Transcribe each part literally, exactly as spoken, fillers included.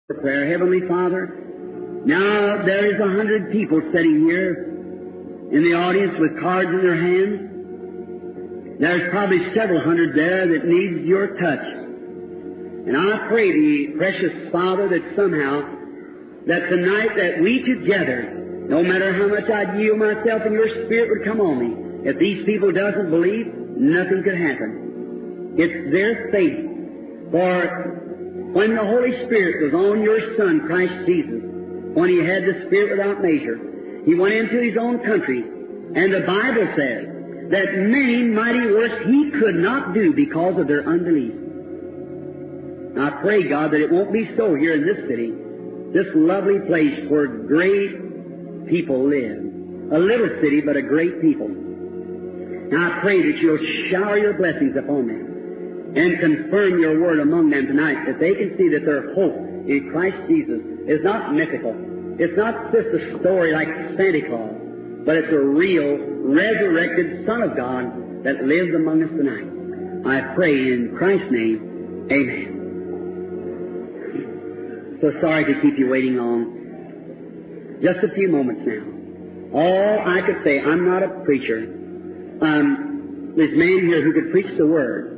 Prayer. Heavenly Father, now there is a hundred people sitting here in the audience with cards in their hands. There's probably several hundred there that needs your touch. And I pray thee, precious Father, that somehow, that tonight that we together, no matter how much I'd yield myself and your Spirit would come on me, if these people doesn't believe, nothing could happen. It's their faith. For when the Holy Spirit was on your Son, Christ Jesus, when He had the Spirit without measure, He went into His own country, and the Bible says that many mighty works He could not do because of their unbelief. Now I pray, God, that it won't be so here in this city, this lovely place where great people live. A little city, but a great people. Now I pray that You'll shower Your blessings upon them and confirm Your word among them tonight, that they can see that their hope in Christ Jesus is not mythical. It's not just a story like Santa Claus, but it's a real, resurrected Son of God that lives among us tonight. I pray in Christ's name, amen. So sorry to keep you waiting long. Just a few moments now. All I could say, I'm not a preacher. Um, there's a man here who could preach the Word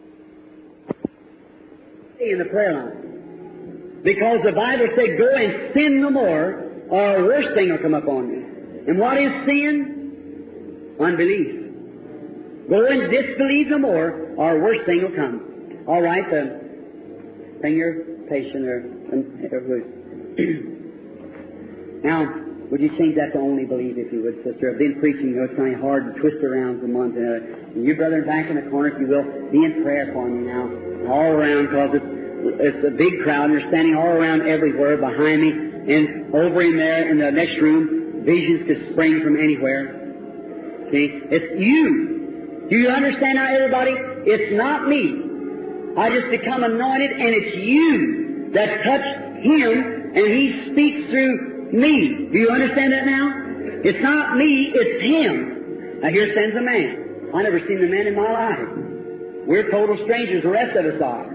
in the prayer line. Because the Bible said, go and sin no more, or a worse thing will come upon you. And what is sin? Unbelief. Go and disbelieve no more, or a worse thing will come. All right, uh, bring your patient or, or now, would you change that to only believe, if you would, sister? I've been preaching, you know, it's kind of hard to twist around from one to another. And you, brother, back in the corner, if you will, be in prayer for me now. All around, because it's, it's a big crowd, and they're standing all around everywhere behind me, and over in there in the next room, visions could spring from anywhere. See? It's you. Do you understand now, everybody? It's not me. I just become anointed, and it's you that touched Him, and He speaks through me. Do you understand that now? It's not me, it's Him. Now here stands a man. I never seen the man in my life. We're total strangers, the rest of us are.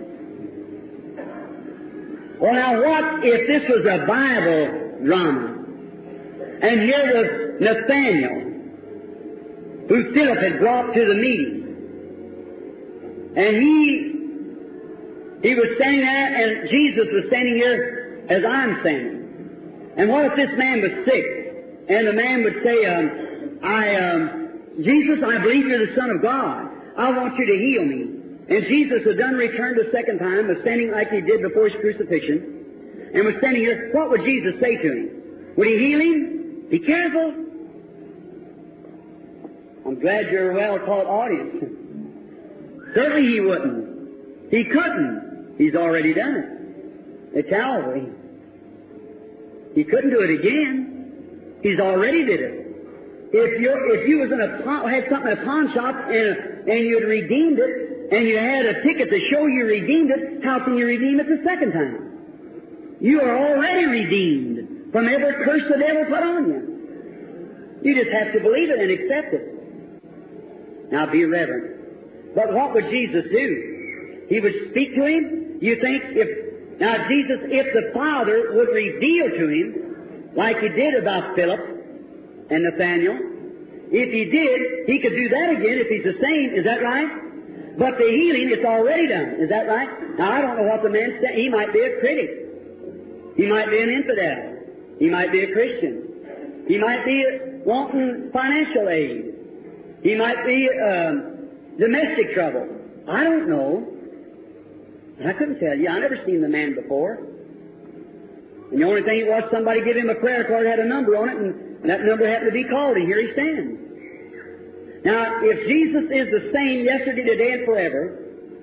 Well, now what if this was a Bible drama? And here was Nathaniel, who Philip had brought to the meeting. And he, he was standing there, and Jesus was standing here as I'm standing. And what if this man was sick? And the man would say, um, I, um, Jesus, I believe You're the Son of God. I want You to heal me. And Jesus had done returned a second time, was standing like He did before His crucifixion, and was standing here. What would Jesus say to him? Would He heal him? Be careful. I'm glad you're a well-taught audience. Certainly He wouldn't. He couldn't. He's already done it at Calvary. He couldn't do it again. He's already did it. If you if you was in a pawn, had something in a pawn shop and and you'd redeemed it, and you had a ticket to show you redeemed it, how can you redeem it the second time? You are already redeemed from every curse the devil put on you. You just have to believe it and accept it. Now be reverent. But what would Jesus do? He would speak to him. You think if now Jesus, if the Father would reveal to him, like He did about Philip and Nathaniel, if He did, He could do that again if He's the same. Is that right? But the healing, it's already done. Is that right? Now, I don't know what the man said. He might be a critic. He might be an infidel. He might be a Christian. He might be wanting financial aid. He might be um, domestic trouble. I don't know. I couldn't tell you. I never seen the man before. And the only thing it was, somebody give him a prayer card, had a number on it, and And that number happened to be called, and here he stands. Now, if Jesus is the same yesterday, today, and forever,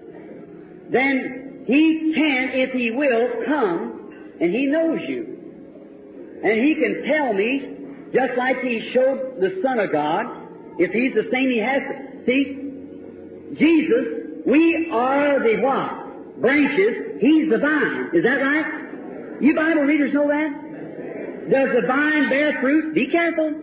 then He can, if He will, come, and He knows you. And He can tell me, just like He showed the Son of God, if He's the same, He has to. See, Jesus, we are the what? Branches, He's the vine. Is that right? You Bible readers know that? Does the vine bear fruit? Be careful.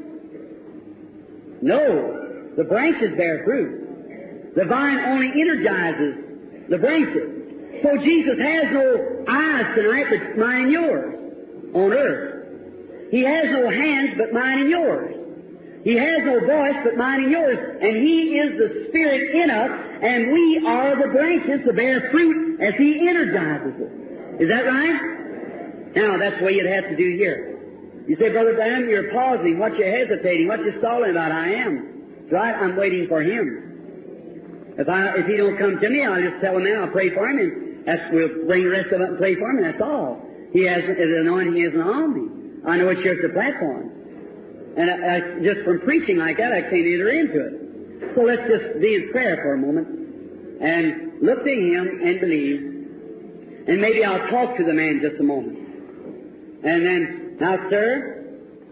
No. The branches bear fruit. The vine only energizes the branches. So Jesus has no eyes tonight but mine and yours on earth. He has no hands but mine and yours. He has no voice but mine and yours. And He is the Spirit in us, and we are the branches to bear fruit as He energizes it. Is that right? Now, that's the way you'd have to do here. You say, Brother Branham, you're pausing. What you hesitating? What you stalling about? I am. Right? I'm waiting for Him. If I, if He don't come to me, I'll just tell Him then I'll pray for Him, and that's, we'll bring the rest of it and pray for Him, and that's all. He has, His anointing isn't on me. I know it's just a platform. And I, I, just from preaching like that, I can't enter into it. So let's just be in prayer for a moment and look to Him and believe. And maybe I'll talk to the man just a moment. And then, now, sir,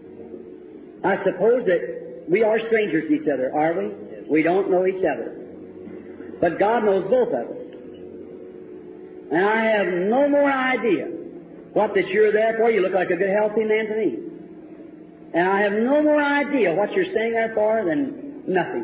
I suppose that we are strangers to each other, are we? We don't know each other. But God knows both of us. And I have no more idea what that you're there for. You look like a good, healthy man to me. And I have no more idea what you're staying there for than nothing.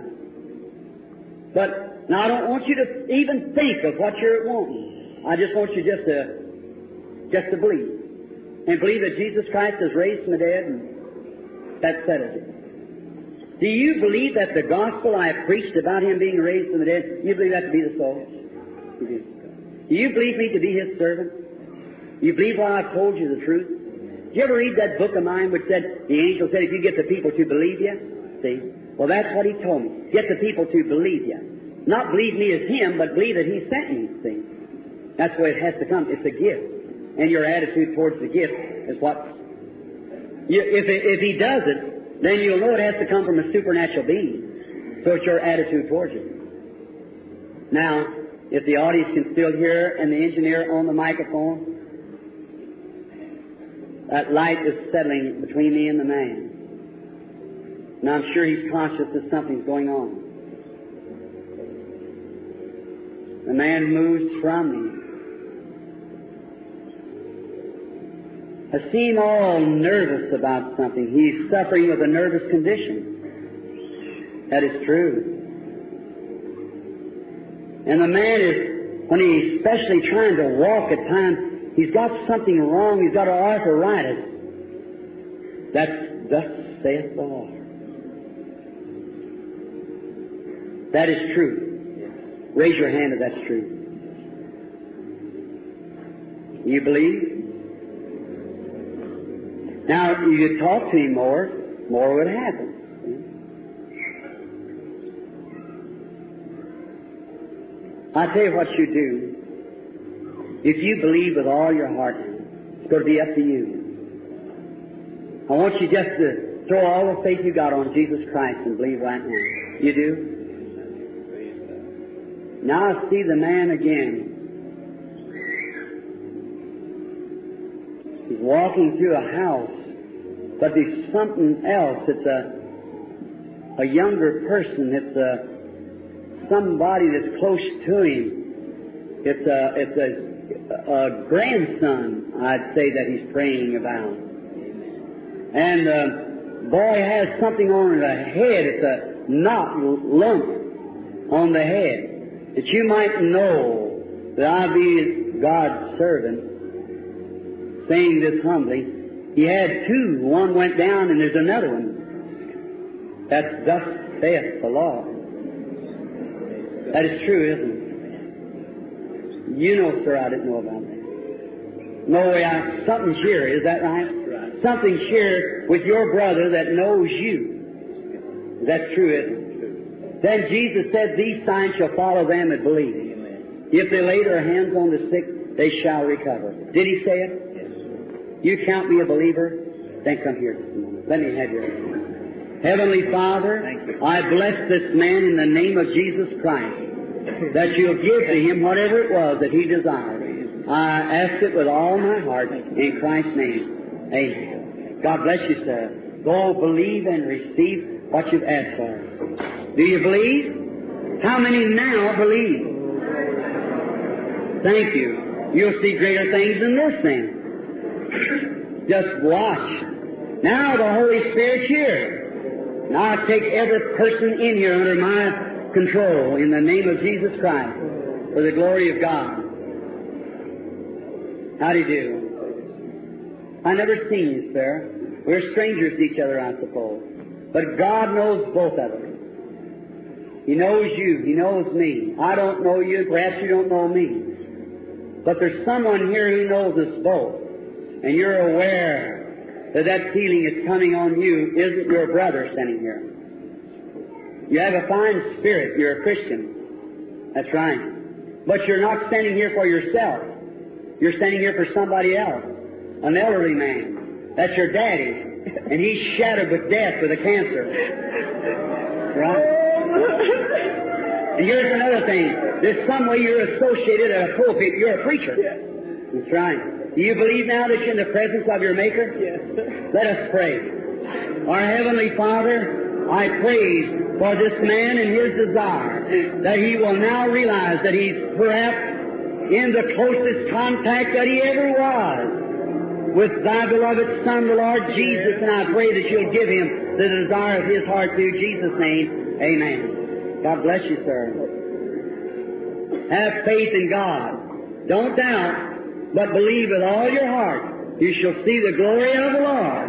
But now I don't want you to even think of what you're wanting. I just want you just to, just to believe. And believe that Jesus Christ is raised from the dead, and that settles it. Do you believe that the gospel I have preached about Him being raised from the dead, you believe that to be the soul? You do. Do you believe me to be His servant? You believe while I've told you the truth? Did you ever read that book of mine which said, the angel said, if you get the people to believe you? See? Well, that's what he told me. Get the people to believe you. Not believe me as Him, but believe that He sent me. See? That's the way it has to come. It's a gift. And your attitude towards the gift is what... You, if, it, if He does it, then you'll know it has to come from a supernatural being. So it's your attitude towards it. Now, if the audience can still hear and the engineer on the microphone, that light is settling between me and the man. And I'm sure he's conscious that something's going on. The man moves from me. I see him all nervous about something. He's suffering with a nervous condition. That is true. And the man is, when he's especially trying to walk at times, he's got something wrong. He's got arthritis. That's, thus saith the Lord. That is true. Raise your hand if that's true. You believe? Now, if you could talk to him more, more would happen. I tell you what you do. If you believe with all your heart, it's going to be up to you. I want you just to throw all the faith you got on Jesus Christ and believe right now. You do? Now I see the man again. He's walking through a house, but there's something else. It's a a younger person. It's a somebody that's close to him. It's a it's a a grandson, I'd say, that he's praying about. And the boy has something on the head. It's a knot, lump on the head. That you might know that I be God's servant, saying this humbly. He had two. One went down and there's another one. That's thus saith the Lord. That is true, isn't it? You know, sir, I didn't know about that. No way I, something's here, is that right? Right. Something's here with your brother that knows you. That's true, isn't it? Then Jesus said, these signs shall follow them that believe. Amen. If they lay their hands on the sick, they shall recover. Did He say it? Yes. You count me a believer? Then come here just a moment. Let me have your hand. Heavenly Father, I bless this man in the name of Jesus Christ, that you'll give to him whatever it was that he desired. I ask it with all my heart in Christ's name. Amen. God bless you, sir. Go believe and receive what you've asked for. Do you believe? How many now believe? Thank you. You'll see greater things than this then. Just watch. Now the Holy Spirit's here. Now I take every person in here under my control in the name of Jesus Christ for the glory of God. How do you do? I never seen you, sir. We're strangers to each other, I suppose. But God knows both of us. He knows you. He knows me. I don't know you. Perhaps you don't know me. But there's someone here who knows us both. And you're aware that that feeling is coming on you isn't your brother standing here. You have a fine spirit. You're a Christian. That's right. But you're not standing here for yourself. You're standing here for somebody else. An elderly man. That's your daddy. And he's shattered with death with a cancer. Right? And here's another thing. There's some way you're associated at a pulpit. You're a preacher. Yes. That's right. Do you believe now that you're in the presence of your Maker? Yes. Let us pray. Our Heavenly Father, I praise for this man and his desire that he will now realize that he's perhaps in the closest contact that he ever was with Thy beloved Son, the Lord Jesus, and I pray that You'll give him the desire of his heart through Jesus' name. Amen. God bless you, sir. Have faith in God. Don't doubt, but believe with all your heart. You shall see the glory of the Lord.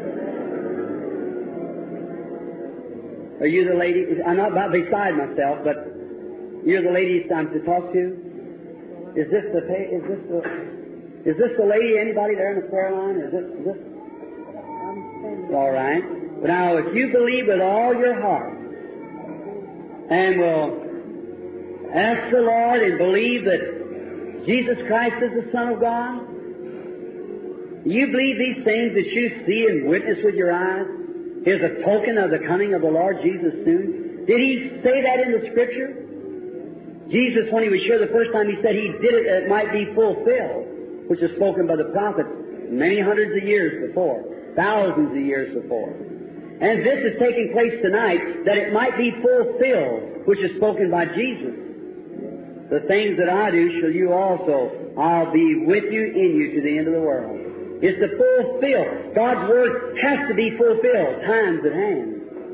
Are you the lady? I'm not about beside myself, but you're the lady I'm to talk to? Is this the, is this the, is this the lady? Anybody there in the prayer line? Is this, is this? All right. But now, if you believe with all your heart, and will ask the Lord and believe that Jesus Christ is the Son of God, you believe these things that you see and witness with your eyes is a token of the coming of the Lord Jesus soon? Did He say that in the Scripture? Jesus, when He was here the first time, He said He did it that it might be fulfilled, which is spoken by the prophets many hundreds of years before, thousands of years before. And this is taking place tonight, that it might be fulfilled, which is spoken by Jesus. The things that I do shall you also. I'll be with you, in you, to the end of the world. It's to fulfill. God's Word has to be fulfilled, times at hand.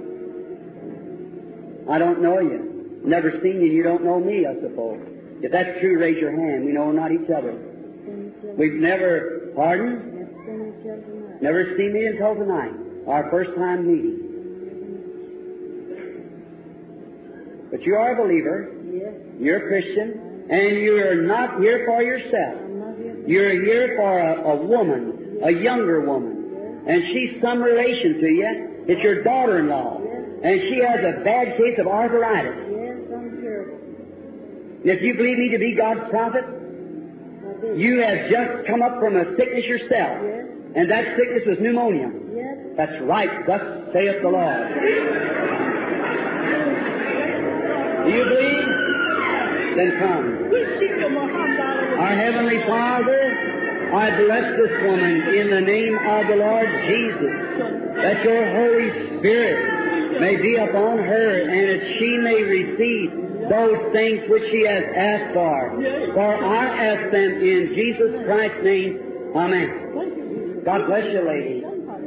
I don't know you. Never seen you, you don't know me, I suppose. If that's true, raise your hand. We know not each other. We've never, pardon? Never seen me until tonight. Our first time meeting. But you are a believer. Yes. You're a Christian. And you're not here for yourself. You're here for a, a woman, a younger woman. And she's some relation to you. It's your daughter-in-law. And she has a bad case of arthritis. Yes, I'm sure. If you believe me to be God's prophet, you have just come up from a sickness yourself. Yes. And that sickness was pneumonia. Yes. That's right. Thus saith the Lord. Do you believe? Then come. Our Heavenly Father, I bless this woman in the name of the Lord Jesus, that Your Holy Spirit may be upon her, and that she may receive those things which she has asked for. For I ask them in Jesus Christ's name. Amen. God bless you, lady.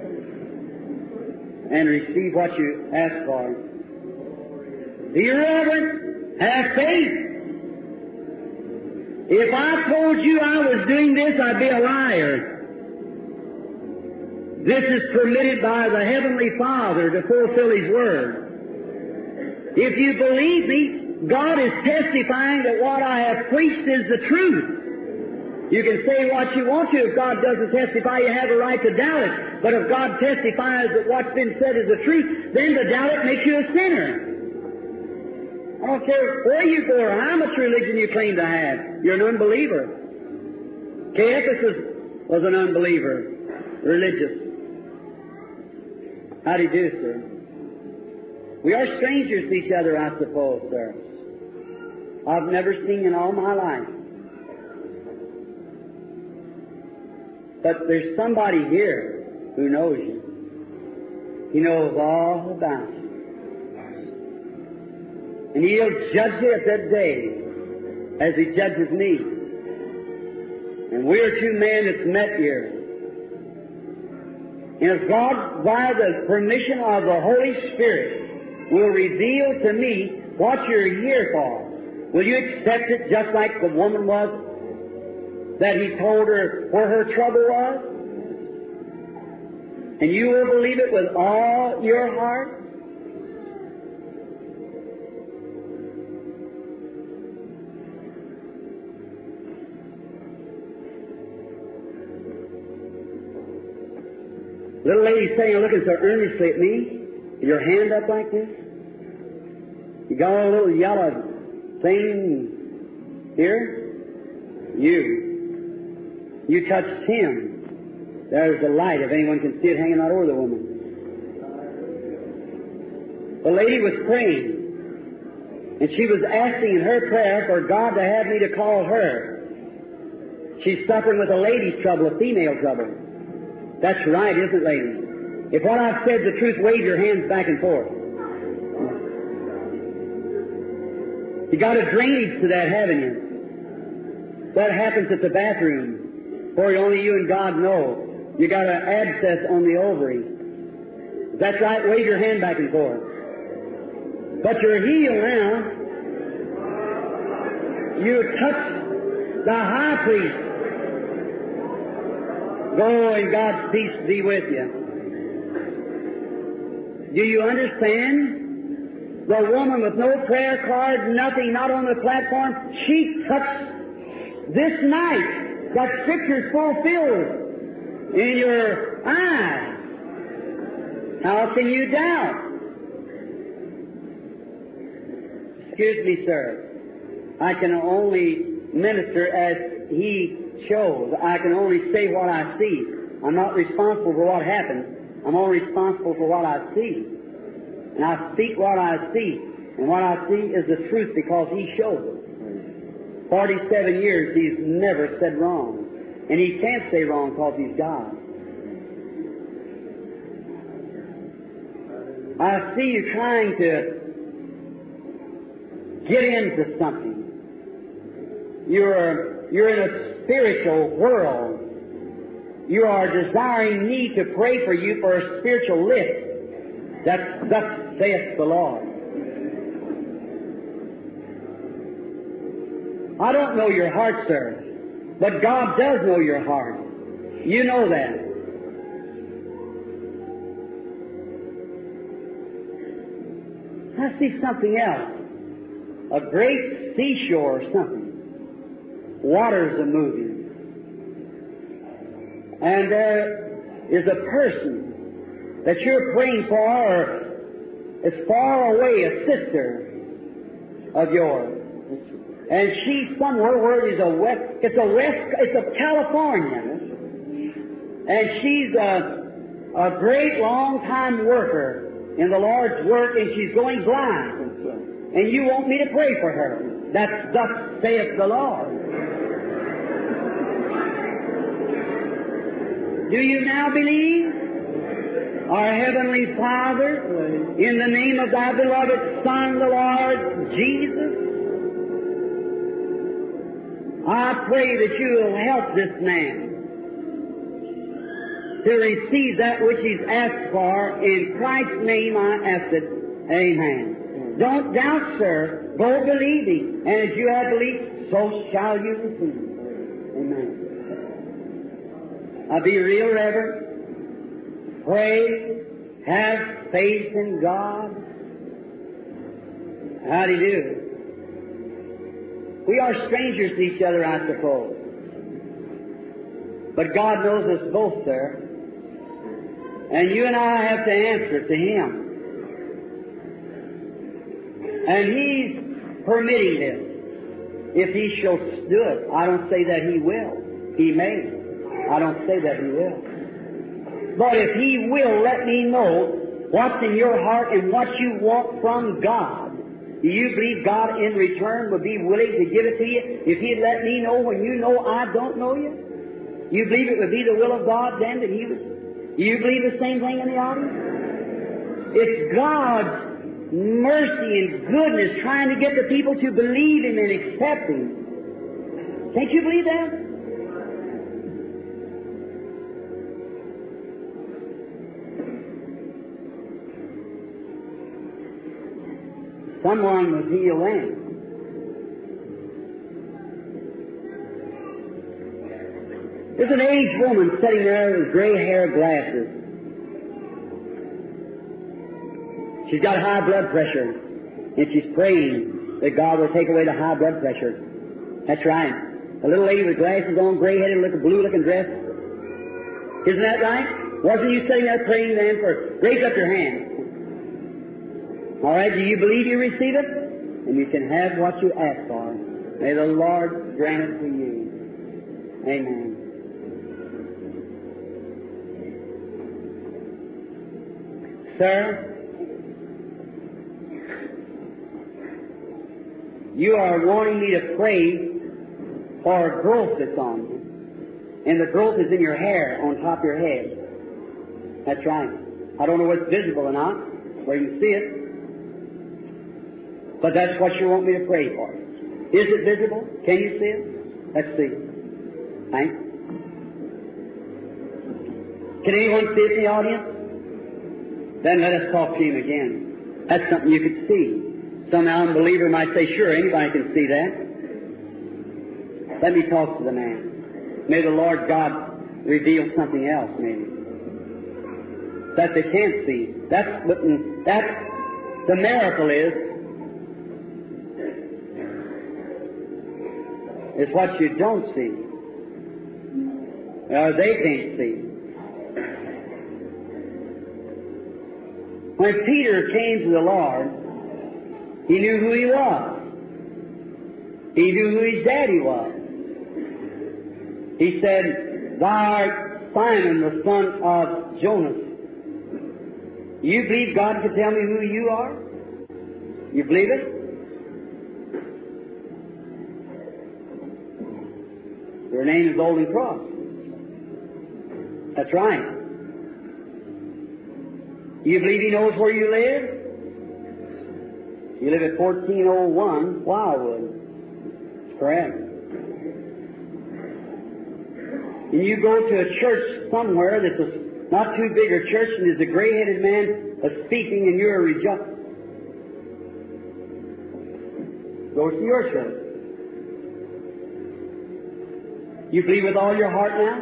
And receive what you ask for. Be reverent. Have faith. If I told you I was doing this, I'd be a liar. This is permitted by the Heavenly Father to fulfill His Word. If you believe me, God is testifying that what I have preached is the truth. You can say what you want to. If God doesn't testify, you have a right to doubt it. But if God testifies that what's been said is the truth, then to doubt it makes you a sinner. I don't care where you go or how much religion you claim to have. You're an unbeliever. Caiaphas was an unbeliever, religious. How do you do, sir? We are strangers to each other, I suppose, sir. I've never seen you in all my life. But there's somebody here who knows you. He knows all about you. And He'll judge you at that day as He judges me. And we're two men that's met here. And if God, by the permission of the Holy Spirit, will reveal to me what you're here for, will you accept it just like the woman was? that He told her where her trouble was? And you will believe it with all your heart? Little lady sitting and looking so earnestly at me, your hand up like this. You got a little yellow thing here. You. You touched Him. There's the light, if anyone can see it, hanging out over the woman. The lady was praying, and she was asking in her prayer for God to have me to call her. She's suffering with a lady's trouble, a female trouble. That's right, isn't it, ladies? If what I've said is the truth, wave your hands back and forth. You got a drainage to that, haven't you? That happens at the bathroom, where only you and God know. You got an abscess on the ovary. Is that right? Wave your hand back and forth. But you're healed now. You touch the high priest. Go and God's peace be with you. Do you understand? The woman with no prayer card, nothing, not on the platform, she touched this night. That Scripture's fulfilled in your eyes. How can you doubt? Excuse me, sir. I can only minister as He chose. I can only say what I see. I'm not responsible for what happens. I'm only responsible for what I see. And I speak what I see. And what I see is the truth because He shows it. Forty-seven years He's never said wrong. And He can't say wrong because He's God. I see you trying to get into something. You're, you're in a spiritual world. You are desiring me to pray for you for a spiritual lift. That's, thus saith the Lord. I don't know your heart, sir, but God does know your heart. You know that. I see something else. A great seashore or something. Waters are moving. And there is a person that you're praying for, or is far away, a sister of yours. And she's somewhere where there's a west, it's a west, it's a California. And she's a, a great long-time worker in the Lord's work, and she's going blind. And you want me to pray for her. That's thus saith the Lord. Do you now believe? Our Heavenly Father, in the name of Thy beloved Son, the Lord Jesus, I pray that You will help this man to receive that which he's asked for. In Christ's name I ask it. Amen. Don't doubt, sir. Go believing. And as you have believed, so shall you receive. Amen. I'll be real reverent. Pray. Have faith in God. How do you do? We are strangers to each other, I suppose. But God knows us both, sir. And you and I have to answer to Him. And He's permitting this. If He shall do it, I don't say that He will. He may. I don't say that He will. But if He will let me know what's in your heart and what you want from God, do you believe God in return would be willing to give it to you if He'd let me know when you know I don't know you? You believe it would be the will of God then that He would? Do you believe the same thing in the audience? It's God's mercy and goodness trying to get the people to believe Him and accept Him. Can't you believe that? Someone was healed then. There's an aged woman sitting there with gray hair, glasses. She's got high blood pressure, and she's praying that God will take away the high blood pressure. That's right. A little lady with glasses on, gray-headed, looking blue-looking dress. Isn't that right? Wasn't you sitting there praying then for? Raise up your hand. All right, do you believe you receive it? And you can have what you ask for. May the Lord grant it to you. Amen. Sir, you are wanting me to pray for a growth that's on you. And the growth is in your hair on top of your head. That's right. I don't know what's visible or not, where you see it. But that's what you want me to pray for. Is it visible? Can you see it? Let's see. Thanks. Can anyone see it in the audience? Then let us talk to him again. That's something you could see. Some unbeliever might say, sure, anybody can see that. Let me talk to the man. May the Lord God reveal something else, maybe, that they can't see. That's what that's the miracle is. Is what you don't see, or they can't see. When Peter came to the Lord, he knew who he was. He knew who his daddy was. He said, "Thou art Simon, the son of Jonas. You believe God can tell me who you are? You believe it?" Your name is Golden Cross. That's right. You believe He knows where you live? You live at fourteen oh one Wildwood. That's correct. And you go to a church somewhere that's a, not too big a church, and there's a gray-headed man a speaking, and you're a reject. Go to your church. You believe with all your heart now?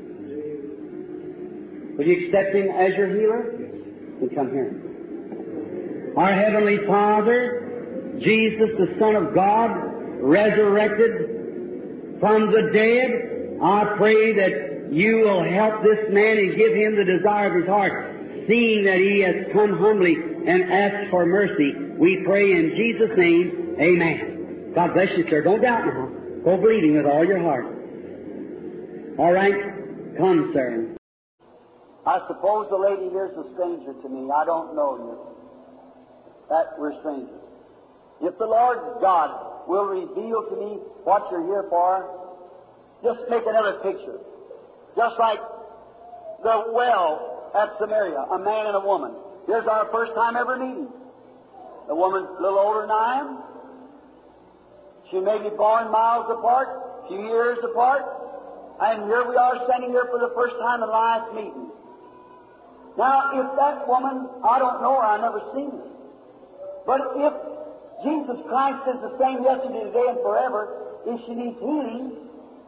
Will you accept Him as your healer? Then come here. Our Heavenly Father, Jesus, the Son of God, resurrected from the dead, I pray that you will help this man and give him the desire of his heart, seeing that he has come humbly and asked for mercy. We pray in Jesus' name, amen. God bless you, sir. Don't doubt now. Go believing with all your heart. All right? Come, sir. I suppose the lady here is a stranger to me. I don't know you. That we're strangers. If the Lord God will reveal to me what you're here for, just make another picture. Just like the well at Samaria, a man and a woman. Here's our first time ever meeting. The woman's a little older than I am. She may be born miles apart, a few years apart. And here we are standing here for the first time in life meeting. Now, if that woman, I don't know her, I've never seen her. But if Jesus Christ is the same yesterday, today, and forever, if she needs healing,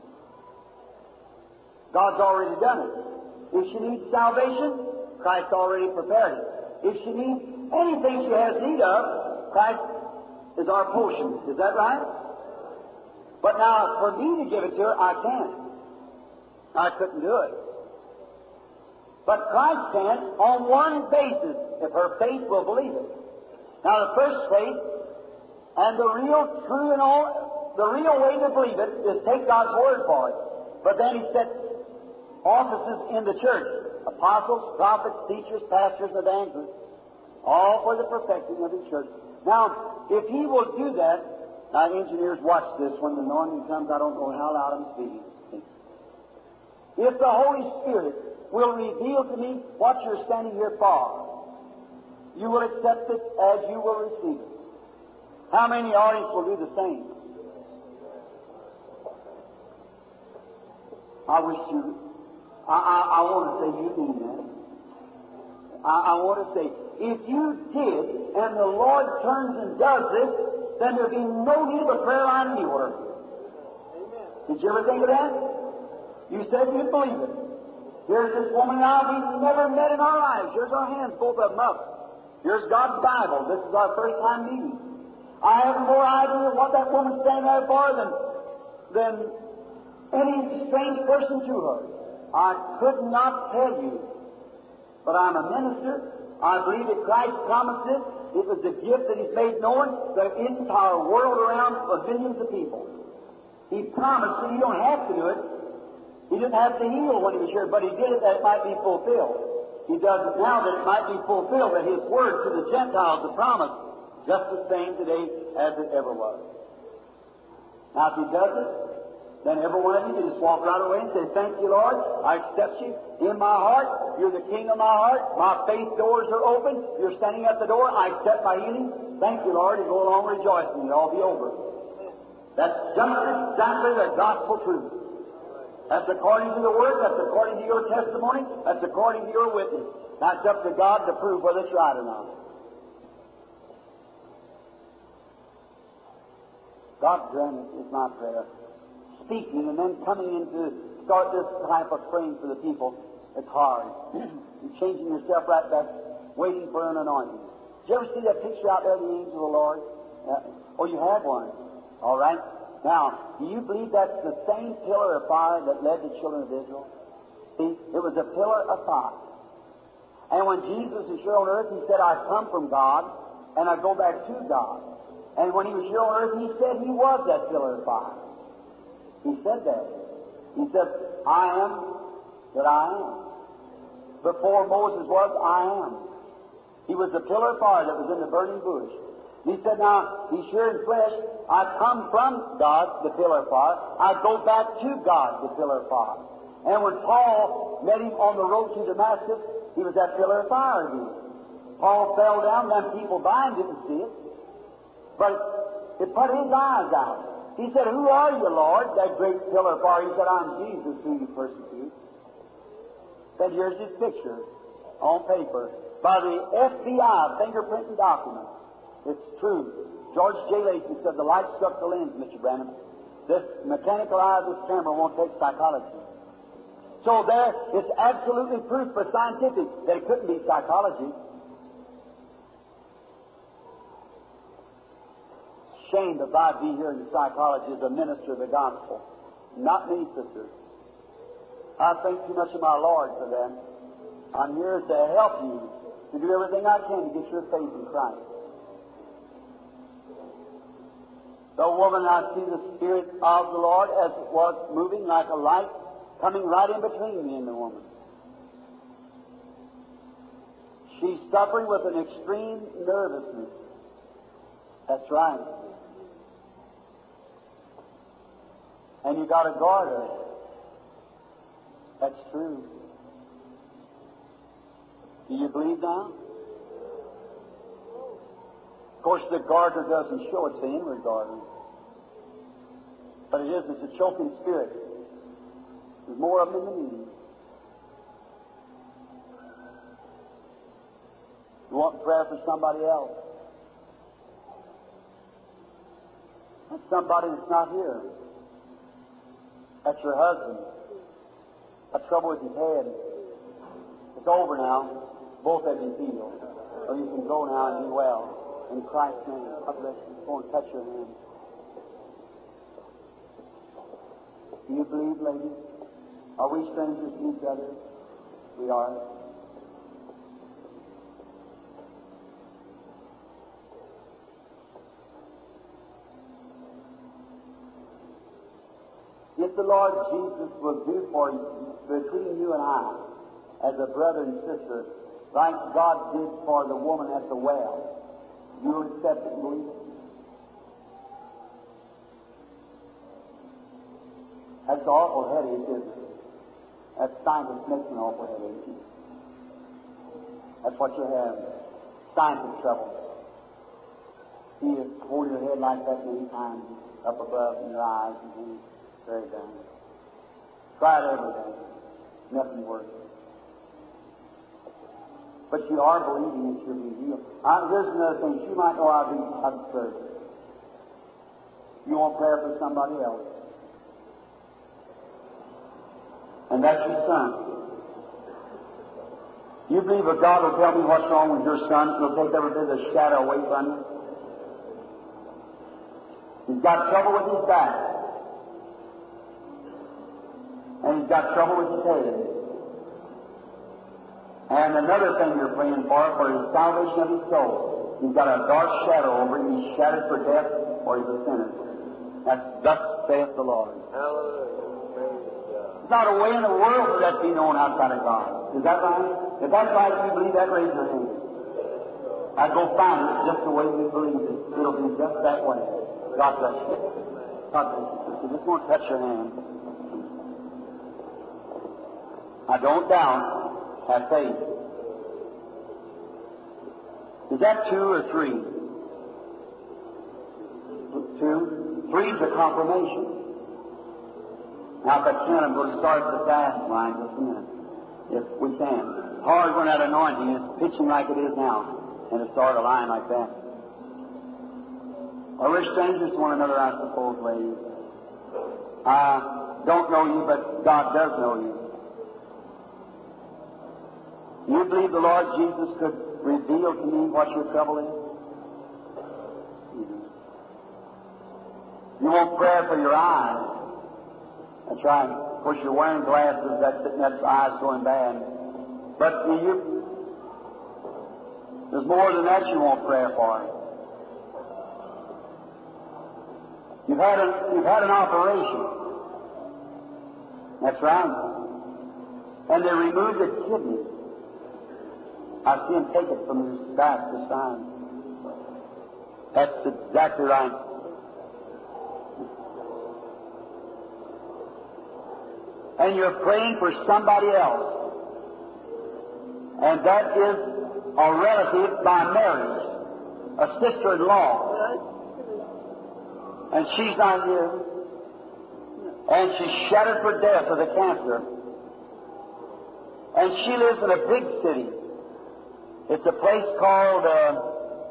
God's already done it. If she needs salvation, Christ already prepared it. If she needs anything she has need of, Christ is our portion. Is that right? But now, for me to give it to her, I can't. I couldn't do it. But Christ can on one basis, if her faith will believe it. Now, the first faith, and the real, true, and all, the real way to believe it is take God's word for it. But then He set offices in the church: apostles, prophets, teachers, pastors, evangelists, all for the perfecting of the church. Now, if He will do that, now engineers, watch this. When the anointing comes, I don't know how loud I'm speaking. If the Holy Spirit will reveal to me what you're standing here for, you will accept it as you will receive it. How many audience will do the same? I wish you, I, I, I want to say you mean that. I, I want to say, if you did, and the Lord turns and does this, then there'd be no need of a prayer line anywhere. Did you ever think of that? You said you'd believe it. Here's this woman now we've never met in our lives. Here's our hands, both of them up. Here's God's Bible. This is our first time meeting. I have more idea what that woman's standing there for than, than any strange person to her. I could not tell you. But I'm a minister. I believe that Christ promised it. It was a gift that He's made known to the entire world around of millions of people. He promised it. You don't have to do it. He didn't have to heal when He was here, but He did it that it might be fulfilled. He does it now that it might be fulfilled, that His word to the Gentiles, the promise, just the same today as it ever was. Now, if He does it, then every one of you can just walk right away and say, thank you, Lord. I accept you in my heart. You're the King of my heart. My faith doors are open. You're standing at the door. I accept my healing. Thank you, Lord, and go along rejoicing. It'll all be over. That's just exactly the gospel truth. That's according to the Word. That's according to your testimony. That's according to your witness. Now it's up to God to prove whether it's right or not. God grant it is my prayer. Speaking and then coming into start this type of praying for the people, it's hard. You're changing yourself right back, waiting for an anointing. Did you ever see that picture out there of the angel of the Lord? Uh, oh, you have one. All right. Now, do you believe that's the same pillar of fire that led the children of Israel? See, it was a pillar of fire. And when Jesus was here on earth, He said, I come from God, and I go back to God. And when He was here on earth, He said He was that pillar of fire. He said that. He said, I am that I am. Before Moses was, I am. He was the pillar of fire that was in the burning bush. He said, now, He's here in flesh. I come from God, the pillar of fire. I go back to God, the pillar of fire. And when Paul met Him on the road to Damascus, he was that pillar of fire again. Paul fell down, them people by him didn't see it. But it put his eyes out. He said, who are you, Lord, that great pillar of fire? He said, I'm Jesus who you persecute. Then here's his picture on paper by the F B I fingerprinting document. It's true. George J. Lacey said the light struck the lens, Mister Branham. This mechanical eye of this camera won't take psychology. So there, it's absolutely proof for scientific that it couldn't be psychology. Shame if I'd be here in psychology as a minister of the gospel. Not me, sisters. I thank too much of my Lord for that. I'm here to help you to do everything I can to get your faith in Christ. The woman, I see the Spirit of the Lord as it was moving like a light, coming right in between me and the woman. She's suffering with an extreme nervousness. That's right. And you got to guard her. That's true. Do you believe now? Of course, the garter doesn't show, it's the inward garter. But it is, it's a choking spirit. There's more of them in the meeting. You want prayer for somebody else? That's somebody that's not here. That's your husband. Got trouble with his head. It's over now. Both of you healed. Or you can go now and be well. In Christ's name. God bless you. Go and touch your hand. Do you believe, ladies? Are we strangers to each other? We are. If the Lord Jesus will do for you, between you and I, as a brother and sister, like God did for the woman at the well, you will accept it and believe it. That's awful headache, isn't it? That scientist makes an awful headache. That's what you have. Scientist trouble. See you hold your head like that many times, up above in your eyes and things. Very down. Try it every day. Nothing works. But you are believing that you'll be healed. Uh, here's another thing. You might know I'll be absurd. You want prayer for somebody else. And that's your son. You believe that God will tell me what's wrong with your son and will take every bit of the shadow away from you? He's got trouble with his back. And he's got trouble with his head. And another thing you're praying for, for his salvation of his soul. He's got a dark shadow over him. He's shadowed for death, or he's a sinner. That's thus saith the Lord. Hallelujah. There's not a way in the world for that to be known outside of God. Is that right? If that's right, if you believe that, raise your hand. I'd go find it just the way you believe it. It'll be just that way. God bless you. God bless you, sister. Just won't touch your hand. I don't doubt. Have faith. Is that two or three? Two? Three's a confirmation. Now, if I can, I'm going to start the fast line just a minute, if we can. Hard when that anointing is pitching like it is now, and to start a line like that. Are we strangers to one another, I suppose, ladies? I don't know you, but God does know you. You believe the Lord Jesus could reveal to me what your trouble is? You want prayer for your eyes. That's right. Of course, you're wearing glasses. That's, that's eyes going bad. But you, there's more than that you want prayer for. You've had, a, you've had an operation. That's right. And they removed a kidney. I see him take it from his back this time. That's exactly right. And you're praying for somebody else. And that is a relative by marriage, a sister-in-law. And she's not here. And she's shattered for death of the cancer. And she lives in a big city. It's a place called uh,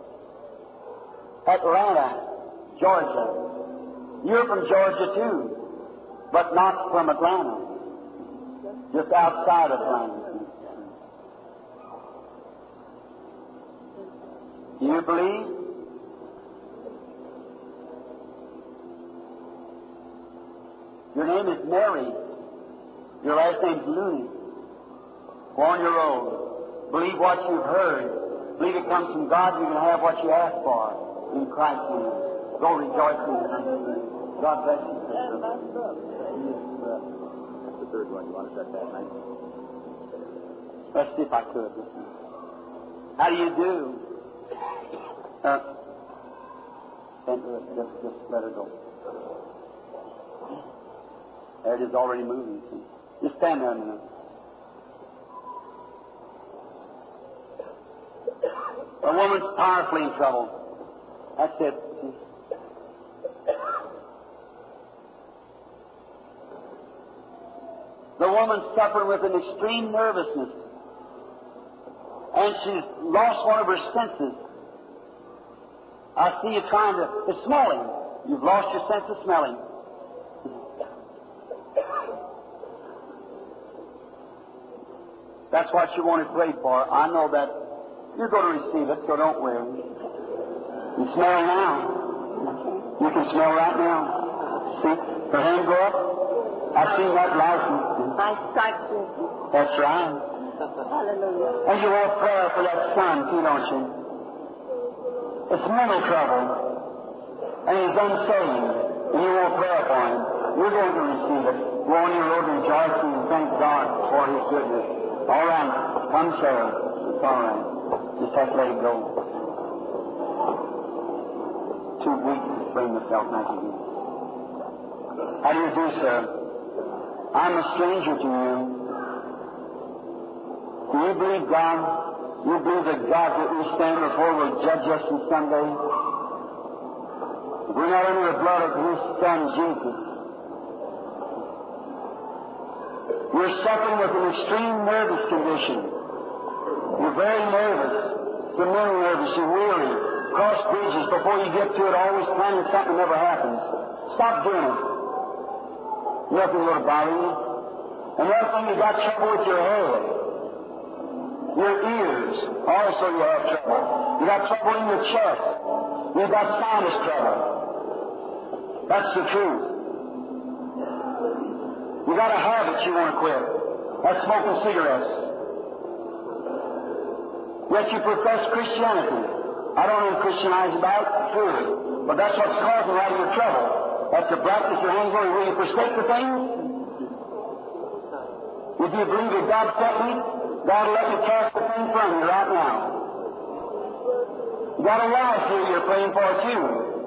Atlanta, Georgia. You're from Georgia too, but not from Atlanta. Just outside of Atlanta. Do you believe? Your name is Mary. Your last name's Looney. Go on your road. Believe what you've heard. Believe it comes from God, you can have what you ask for. In Christ's name. Go rejoice in Him. God bless you, sister. That's the third one. You want to start that night? Let's see if I could. How do you do? Uh, can't do it. Just, just let her go. There it is, already moving. See? Just stand there a minute. A woman's powerfully in trouble. That's it. See? The woman's suffering with an extreme nervousness. And she's lost one of her senses. I see you trying to... It's smelling. You've lost your sense of smelling. That's what you wanted prayed for. I know that. You're going to receive it, so don't worry. You smell now. You can smell right now. See? Her hand go up. I've seen that license. I strike you. That's right. Hallelujah. And you want prayer for that son, too, don't you? It's mental trouble. And he's unsaved. And you want prayer for him. You're going to receive it. Go on your road rejoicing and thank God for His goodness. All right. Come, Sarah. It's all right. Just have to let it go. Too weak to bring myself back again. How do you do, sir? I'm a stranger to you. Do you believe God? You believe that God that we stand before will judge us in some day? We're not under the blood of His Son, Jesus. You're suffering with an extreme nervous condition. You're very nervous. You're mental nervous. You're weary. Cross bridges before you get to it, always planning something that never happens. Stop doing it. Nothing will bother you. And the other thing, you got trouble with your head. Your ears, also you have trouble. You got trouble in your chest. You've got sinus trouble. That's the truth. You got a habit you want to quit. That's smoking cigarettes. Yet you profess Christianity. I don't know Christianize about it, truly. But that's what's causing a lot of your trouble. That's the practice your hands on. Will you forsake the things? If you believe that God sent me, God will let me cast the thing from you right now. You got a wife here you're praying for too.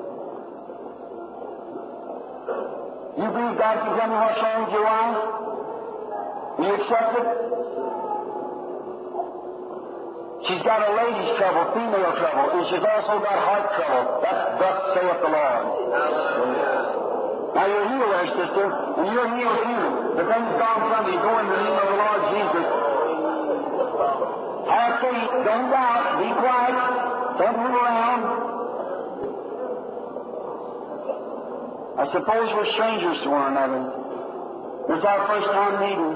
You believe God can tell me what's wrong with your wife? Will you accept it? She's got a lady's trouble, female trouble, and she's also got heart trouble. That's thus saith the Lord. Now you're healed there, sister, and you're healed too. The thing's gone from you. Go in the name of the Lord Jesus. Have faith. Don't doubt. Be quiet. Don't move around. I suppose we're strangers to one another. This is our first time meeting.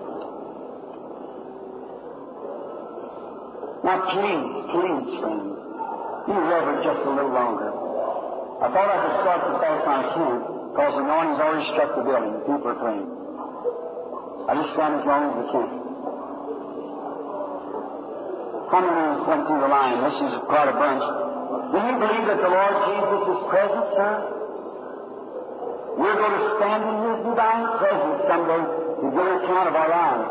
Now please, please, friends, you reverence just a little longer. I thought I could start the fast, and I can't, because the anointing's already struck the building. People are clean. I just stand as long as I can. How many of us went through the line? This is quite a bunch. Do you believe that the Lord Jesus is present, sir? We're going to stand in His divine presence someday to give an account of our lives.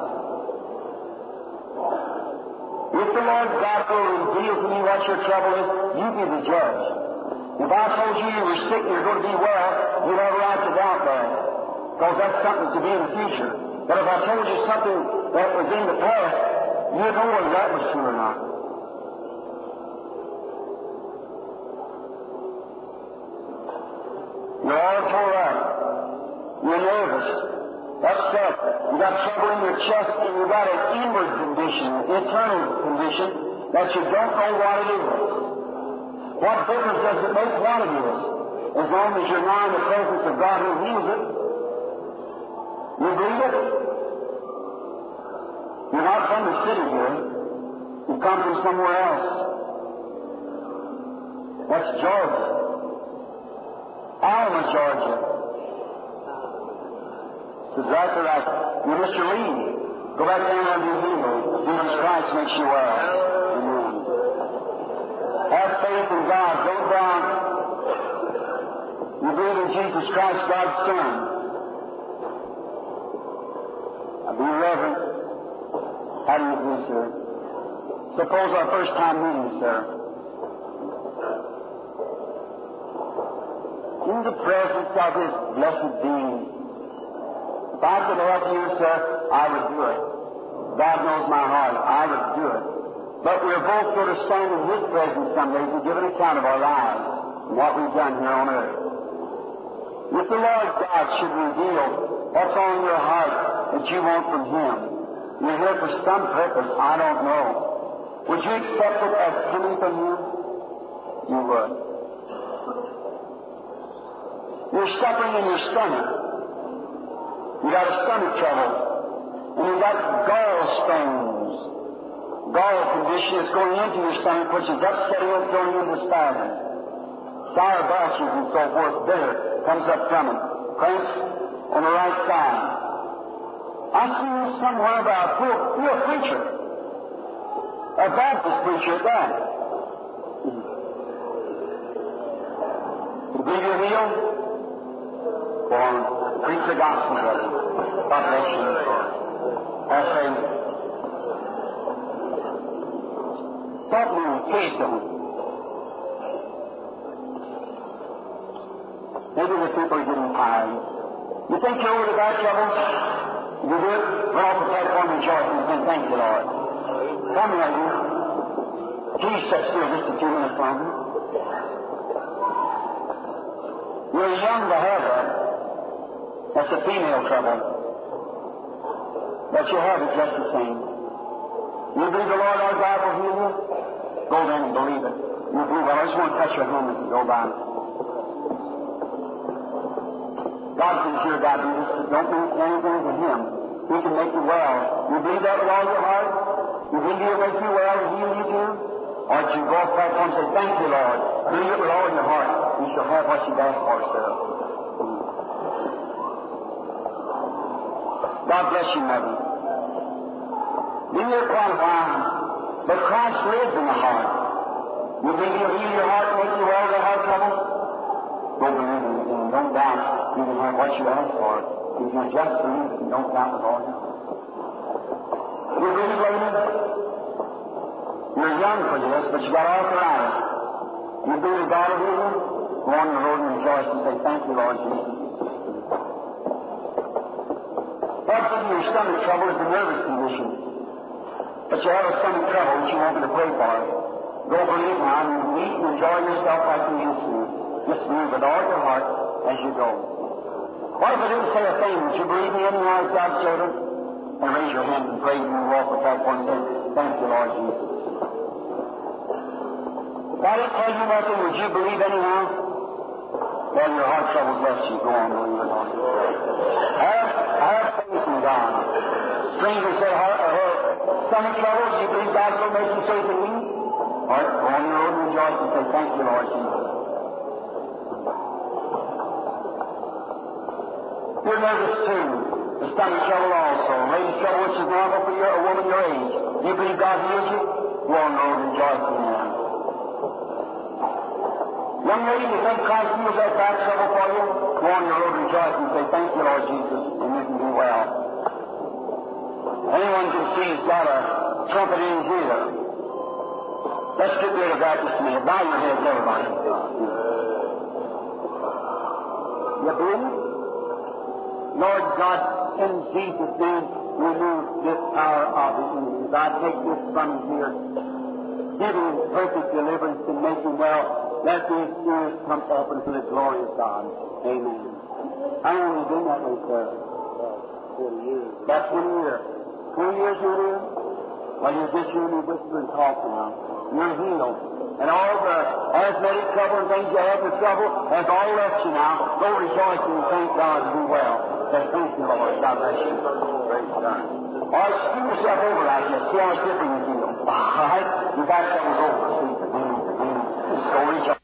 If the Lord God will reveal to me what your trouble is, you be the judge. If I told you you were sick and you're going to be well, you'd have a right to doubt that, because that's something to be in the future. But if I told you something that was in the past, you'd know whether that was true or not. You're all tore up. You're nervous, upset. You got trouble in your chest, and you got an inward condition, internal condition, that you don't know what it is. What difference does it make what it is? As long as you're now in the presence of God who heals it. You believe it? You're not from the city here. You come from somewhere else. That's Georgia. Alma, Georgia. That's exactly right. You're Mister Lee. Go back down and be healed. Jesus Christ makes you well. Amen. Have faith in God. Don't doubt. You believe in Jesus Christ, God's Son. Now be reverent. How do you do, sir? Suppose our first time meeting, sir. In the presence of His blessed being. If I could help you, sir, I would do it. God knows my heart. I would do it. But we're both going to stand in His presence someday to give an account of our lives and what we've done here on earth. If the Lord God should reveal what's on your heart that you want from Him, you're here for some purpose, I don't know. Would you accept it as coming from Him? You would. You're suffering in your stomach. You got a stomach trouble. And you got gallstones. Gall condition is going into your stomach, which is upsetting it, going into spasm. Sour belches and so forth, bitter, comes up from it. Cramps on the right side. I see you somewhere about, you're, you're a preacher. A Baptist preacher at that. You believe you're healed? Go on. Preach the gospel, brother. God bless you. Have faith. Don't move. Please don't. Maybe the people are getting tired. You think you're over the bad trouble? You do it? Run off the platform and rejoice and say, thank you, Lord. Come here, you. Please sit still just a few minutes longer. You're young to have that. That's a female trouble. But you have it just the same. You believe the Lord our God will heal you? Go then and believe it. You believe it. I just want to touch your hand as you go by. God can cure diabetes. Don't do anything to Him. He can make you well. You believe that with all your heart? You believe He'll make you well and heal you too? Or do you go off that one and say, thank you, Lord. Believe it with all your heart. You shall have what you've asked for, sir. God bless you, Mother. Been here quite a while, but Christ lives in the heart. You believe He'll heal your heart and make you well of the heart trouble? Go believe it and don't doubt you can have what you ask for. If you just believe it and don't doubt with all your heart. You believe, lady? You're young for this, but you got arthritis. You believe that God will heal you? Go on the road and rejoice and say, thank you, Lord Jesus. What's in your stomach trouble is a nervous condition. But you have a stomach trouble that you want me to pray for. Go believe now and eat and enjoy yourself like you used to. Just believe with all your heart as you go. What if I didn't say a thing? Would you believe me anyhow as God's children? And raise your hand and praise Him and walk with that one and say, thank you, Lord Jesus. If I didn't tell you nothing, would you believe anyhow? Well, your heart troubles left you. Go on, believe it, Lord. Have, have faith in God. Strangers say, heart, uh, stomach trouble, do you believe God's going to make you safe and eat? All right, go on your road and rejoice and say, thank you, Lord Jesus. You're nervous too. The stomach trouble also. Ladies' trouble, which is normal for your, a woman your age. Do you believe God heals you? Go on the road and rejoice in Him. Young lady, you think Christ heals that back trouble for you? Go on your road and rejoice and say, thank you, Lord Jesus, and you can do well. Anyone can see He's got a trumpet in His ear. Let's get rid of that just a minute. Bow your heads, everybody. You believe? Lord God, in Jesus' name, remove this power of the enemy. I take this from Him here. Give Him perfect deliverance and make Him well. Let these ears come open to the glory of God. Amen. How long have you been that way, sir? Twenty years. About twenty years. Twenty years you're here? Well, you're just hearing me whisper and talk now. You're healed. And all the asthmatic trouble and things you had in the trouble has all left you now. Go rejoicing and thank God and do well. Say, thank you, Lord. God bless you. Praise God. All right, scoot yourself over like this. See how different you feel. All right? Your back troubles over. See? So rejoice.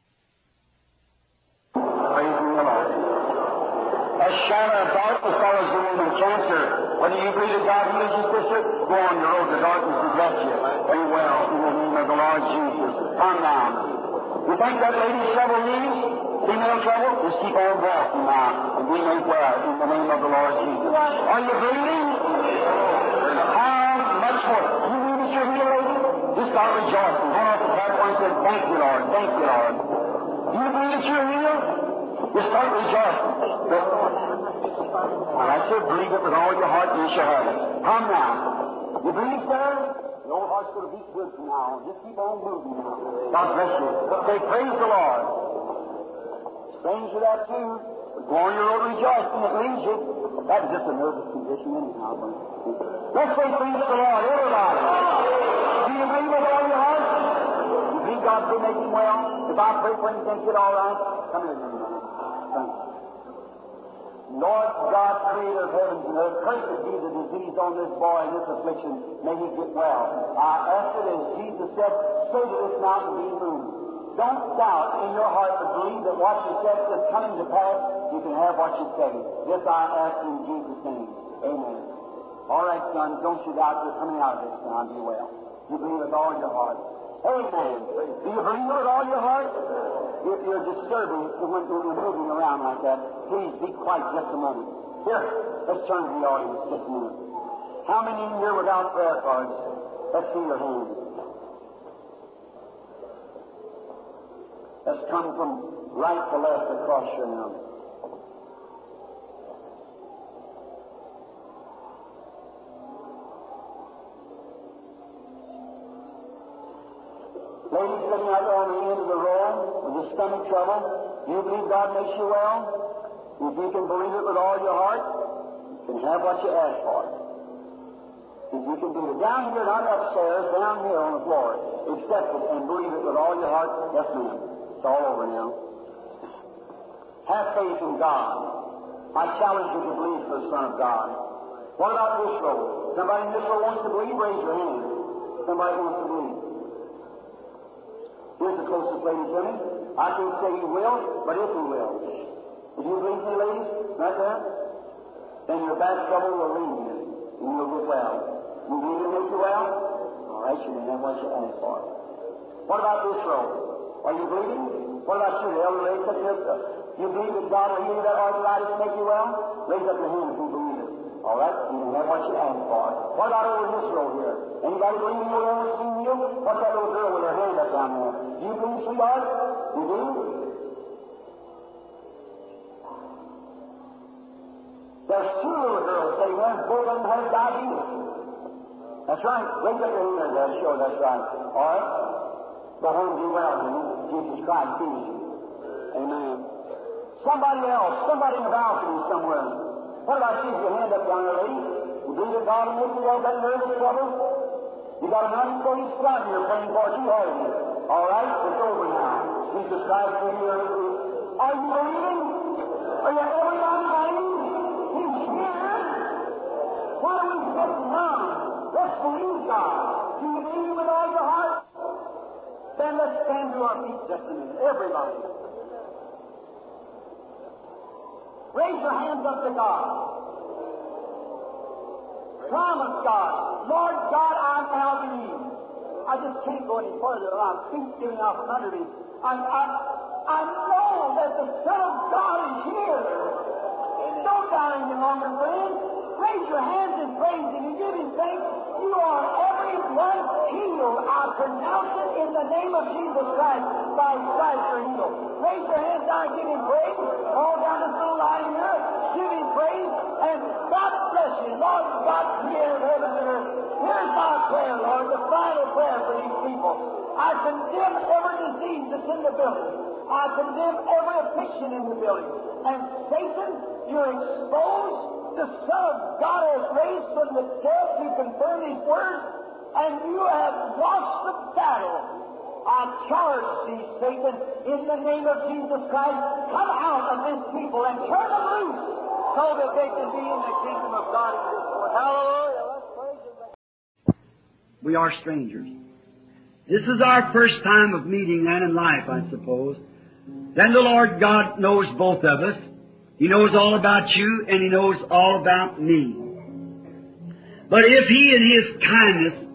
Praising the Lord. As shadow of darkness follows the woman cancer. Whether you believe that God heals you, sister, go on your road. The darkness has left you. Be well in the name of the Lord Jesus. Calm down. You think that lady's trouble leaves? Female trouble? Just keep on walking now and be made well in the name of the Lord Jesus. Are you breathing? How much more? You believe that you're healed, lady? Just start rejoicing. Go off the platform and say, thank you, Lord. Thank you, Lord. You believe that you're healed? Just start rejoicing. Well, I said, believe it with all your heart and you shall have it. Come now. You believe, sir? The old heart's going to beat good from now on. Just keep on moving now. God bless you. Say, praise the Lord. Strange to that, too. But go on your road rejoicing. It leads you. That is just a nervous condition anyhow. Let's say, praise the Lord, everybody. Do you believe with all your heart? You believe God will make you well? If I pray for you, think it all right? Come here, young man. Thank you. Lord God, creator of heavens and earth, cursed be the disease on this boy and this affliction. May he get well. I ask it as Jesus said, say to this mountain, be moved. Don't doubt in your heart, but believe that what you said is coming to pass. You can have what you say. This I ask in Jesus' name. Amen. All right, son, don't you doubt you're coming out of this now. Be well. You believe with all your heart. Amen. Do you believe with all your heart? If you're disturbing when you're moving around like that, please be quiet just a moment. Here, let's turn to the audience just a minute. How many in here without prayer cards? Let's see your hands. Let's come from right to left across your now. Ladies sitting out there on the end of the row with the stomach trouble, do you believe God makes you well? If you can believe it with all your heart, you can have what you ask for. If you can do it down here, not upstairs, down here on the floor, accept it and believe it with all your heart. Yes, ma'am. It's all over now. Have faith in God. I challenge you to believe for the Son of God. What about this row? Somebody in this row wants to believe? Raise your hand. Somebody wants to believe. Here's the closest lady to me. I can't say he will, but if he will. Would you believe me, ladies? Right there? Then your bad trouble will leave you, and you'll get well. You believe it'll make you well? All right, you can have what you ask for. What about this row? Are you believing? What about you, the elder lady? You believe that God will heal that arthritis and make you well? Raise up your hand if you believe it. All right? You can have what you ask for. What about over in this row here? Anybody believe you'll ever see healed? What's that little girl with her hand up down there? Do you believe, sweetheart? You do? There's two little girls sitting there, both of them have diabetes. That's right. Raise up your hand there. Sure, that's right. All right? Go home and do well, honey. Jesus Christ heals you. Amen. Somebody else, somebody in the balcony somewhere. What about you? Your hand up down there, lady. You believe that God will make you well, that nervous trouble? You got an unforty spot you're praying for, too, haven't you? All right, it's over now. Jesus Christ will heal you. Are you believing? Are you everyone believing? He's here. Why are we sitting down? Let's believe God. Do you believe with all your heart? Then let's stand to our feet just a minute. Everybody. Raise your hands up to God. Promise God. Lord God, I'm now believing. I just can't go any further. I'm feet giving out from under me. I, I, I know that the Son of God is here. Don't doubt any longer, friends. Raise your hands and praise Him and give Him thanks. You are everyone healed. I pronounce it in the name of Jesus Christ. By His stripes you're healed. Raise your hands down and give Him praise. All down this little line here. Give Him praise. And God bless you. Lord God, creator of heaven and earth. Here's my prayer, Lord, the final prayer for these people. I condemn every disease that's in the building. I condemn every affliction in the building. And Satan, you're exposed. The Son of God has raised from the dead to confirm His word, and you have lost the battle. I charge thee, Satan, in the name of Jesus Christ, come out of this people and turn them loose so that they can be in the kingdom of God in this world. Hallelujah. Let's praise Him. We are strangers. This is our first time of meeting then in life, I suppose. Then the Lord God knows both of us. He knows all about you, and He knows all about me. But if He in His kindness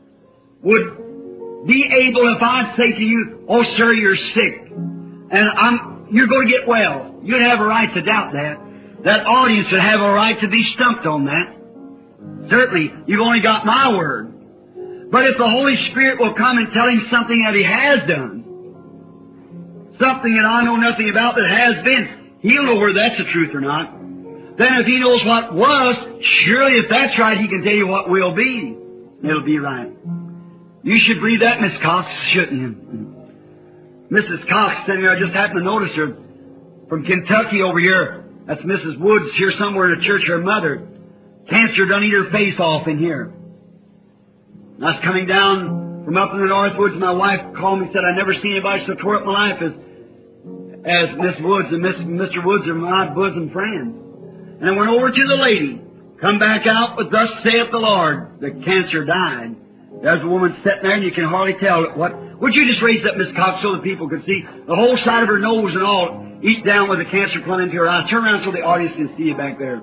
would be able, if I'd say to you, oh, sir, you're sick, and I'm, you're going to get well, you'd have a right to doubt that. That audience would have a right to be stumped on that. Certainly, you've only got my word. But if the Holy Spirit will come and tell him something that He has done, something that I know nothing about that has been, He'll know whether that's the truth or not. Then if He knows what was, surely if that's right, He can tell you what will be. It'll be right. You should believe that, Miss Cox, shouldn't you? Missus Cox, sitting there, I just happened to notice her from Kentucky over here. That's Missus Woods here somewhere in the church, her mother. Cancer done eat her face off in here. I was coming down from up in the Northwoods, my wife called me and said, I never seen anybody so tore up my life as as Miss Woods, and Miss, Mister Woods are my bosom friends. And I went over to the lady, come back out with thus saith the Lord. The cancer died. There's a woman sitting there, and you can hardly tell what. Would you just raise up Miss Cox so that people could see the whole side of her nose and all, each down with the cancer plumb into her eyes. Turn around so the audience can see you back there.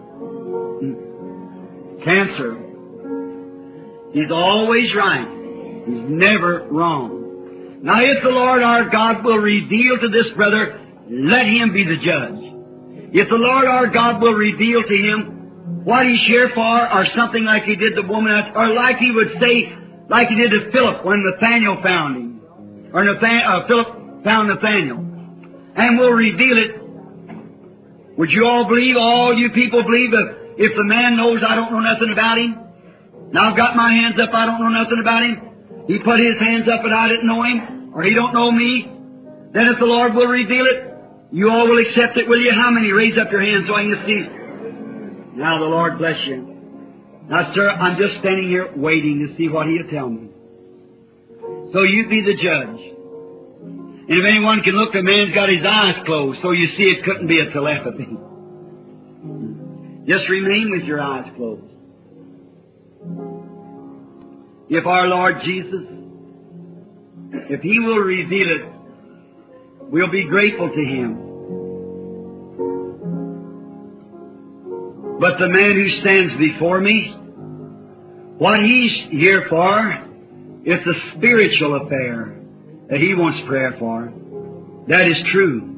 Cancer. He's always right. He's never wrong. Now, if the Lord our God will reveal to this brother, let him be the judge. If the Lord our God will reveal to him what He's here for, or something like He did the woman, or like He would say, like He did to Philip when Nathaniel found him, or Nathan, uh, Philip found Nathaniel, and will reveal it. Would you all believe, all you people believe, that if the man knows I don't know nothing about him, now I've got my hands up, I don't know nothing about him, he put his hands up and I didn't know him, or he don't know me, then if the Lord will reveal it, you all will accept it, will you? How many? Raise up your hands so I can see. Now the Lord bless you. Now, sir, I'm just standing here waiting to see what He'll tell me. So you be the judge. And if anyone can look, the man's got his eyes closed, so you see it couldn't be a telepathy. Just remain with your eyes closed. if our Lord Jesus, if He will reveal it, we'll be grateful to Him. But the man who stands before me, what he's here for, it's a spiritual affair that he wants prayer for. That is true.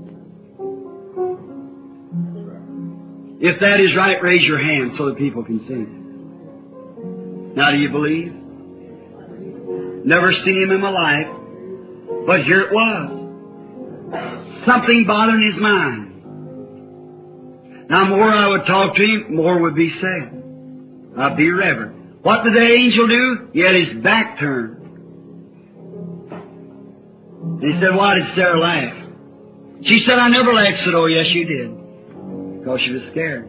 If that is right, raise your hand so that people can see. Now, do you believe? Never seen him in my life, but here it was. Something bothering his mind. Now, more I would talk to him, more would be said. I'd be reverent. What did the angel do? He had his back turned. And he said, why did Sarah laugh? She said, I never laughed. Said, oh, yes, you did. Because she was scared.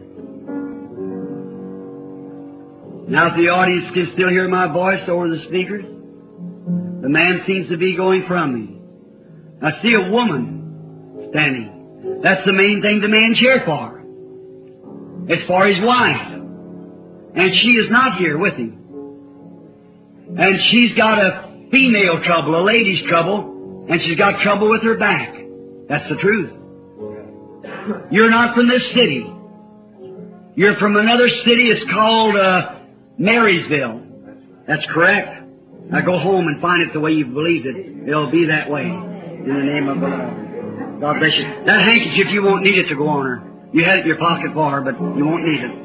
Now, if the audience can still hear my voice over the speakers, the man seems to be going from me. I see a woman standing. That's the main thing the man's here for. It's for his wife. And she is not here with him. And she's got a female trouble, a lady's trouble, and she's got trouble with her back. That's the truth. You're not from this city. You're from another city. It's called uh, Marysville. That's correct. Now go home and find it the way you believed it. It'll be that way. In the name of the Lord. God bless you. That handkerchief, you won't need it to go on her. You had it in your pocket for her, but you won't need it.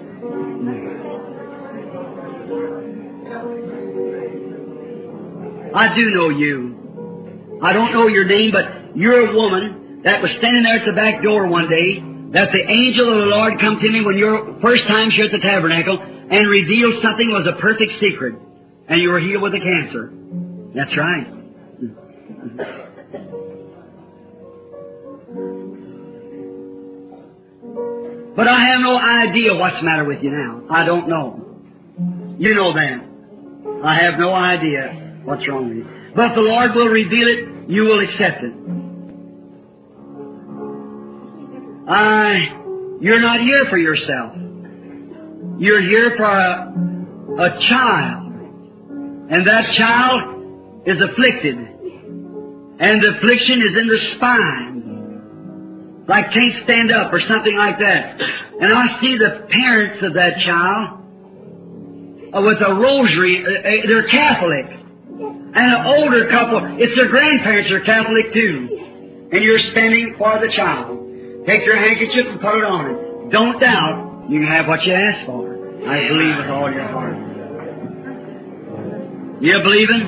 I do know you. I don't know your name, but you're a woman that was standing there at the back door one day, that the angel of the Lord come to me when your first time here at the tabernacle and revealed something was a perfect secret, and you were healed with a cancer. That's right. But I have no idea what's the matter with you now. I don't know. You know that. I have no idea what's wrong with you. But if the Lord will reveal it, you will accept it. I, you're not here for yourself. You're here for a, a child. And that child is afflicted. And the affliction is in the spine. Like can't stand up or something like that. And I see the parents of that child uh, with a rosary. Uh, uh, they're Catholic. And an older couple, it's their grandparents are Catholic too. And you're spending for the child. Take your handkerchief and put it on it. Don't doubt. You can have what you ask for. I believe with all your heart. You believing?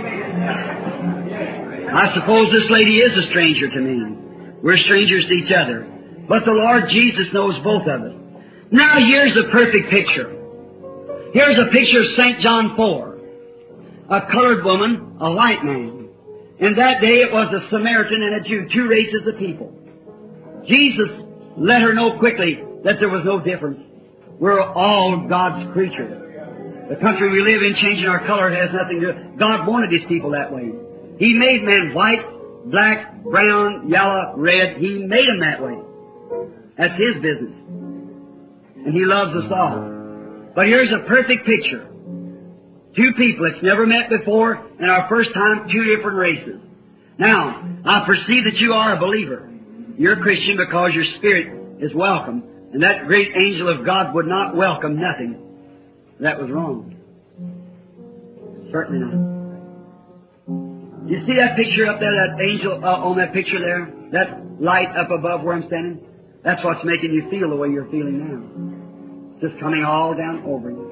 I suppose this lady is a stranger to me. We're strangers to each other. But the Lord Jesus knows both of us. Now here's a perfect picture. Here's a picture of Saint John four. A colored woman, a white man. In that day it was a Samaritan and a Jew, two races of people. Jesus let her know quickly that there was no difference. We're all God's creatures. The country we live in, changing our color has nothing to do. God wanted His people that way. He made men white, black, brown, yellow, red. He made them that way. That's His business. And He loves us all. But here's a perfect picture. Two people that's never met before, and our first time, two different races. Now, I perceive that you are a believer. You're a Christian because your spirit is welcome. And that great angel of God would not welcome nothing that was wrong. Certainly not. You see that picture up there, that angel uh, on that picture there? That light up above where I'm standing? That's what's making you feel the way you're feeling now. It's just coming all down over you.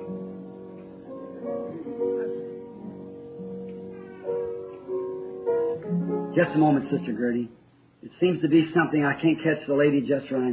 Just a moment, Sister Gertie. It seems to be something I can't catch the lady just right.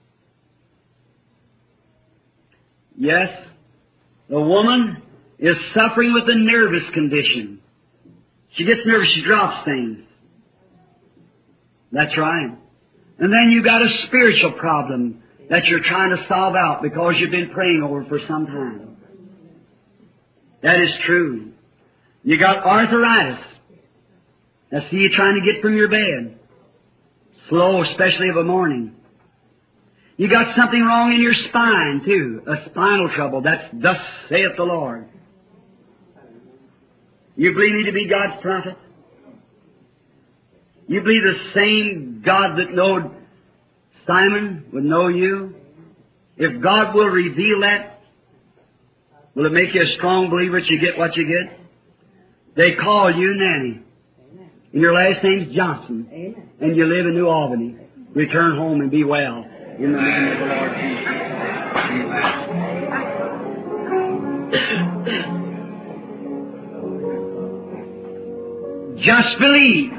Yes, the woman is suffering with a nervous condition. She gets nervous, she drops things. That's right. And then you got a spiritual problem that you're trying to solve out because you've been praying over for some time. That is true. You got arthritis. I see you trying to get from your bed. Slow, especially of a morning. You got something wrong in your spine, too. A spinal trouble. That's thus saith the Lord. You believe me to be God's prophet? You believe the same God that knowed Simon would know you? If God will reveal that, will it make you a strong believer that you get what you get? They call you Nanny. And your last name's Johnson. Amen. And you live in New Albany. Return home and be well. In the name of the Lord Jesus. Just believe.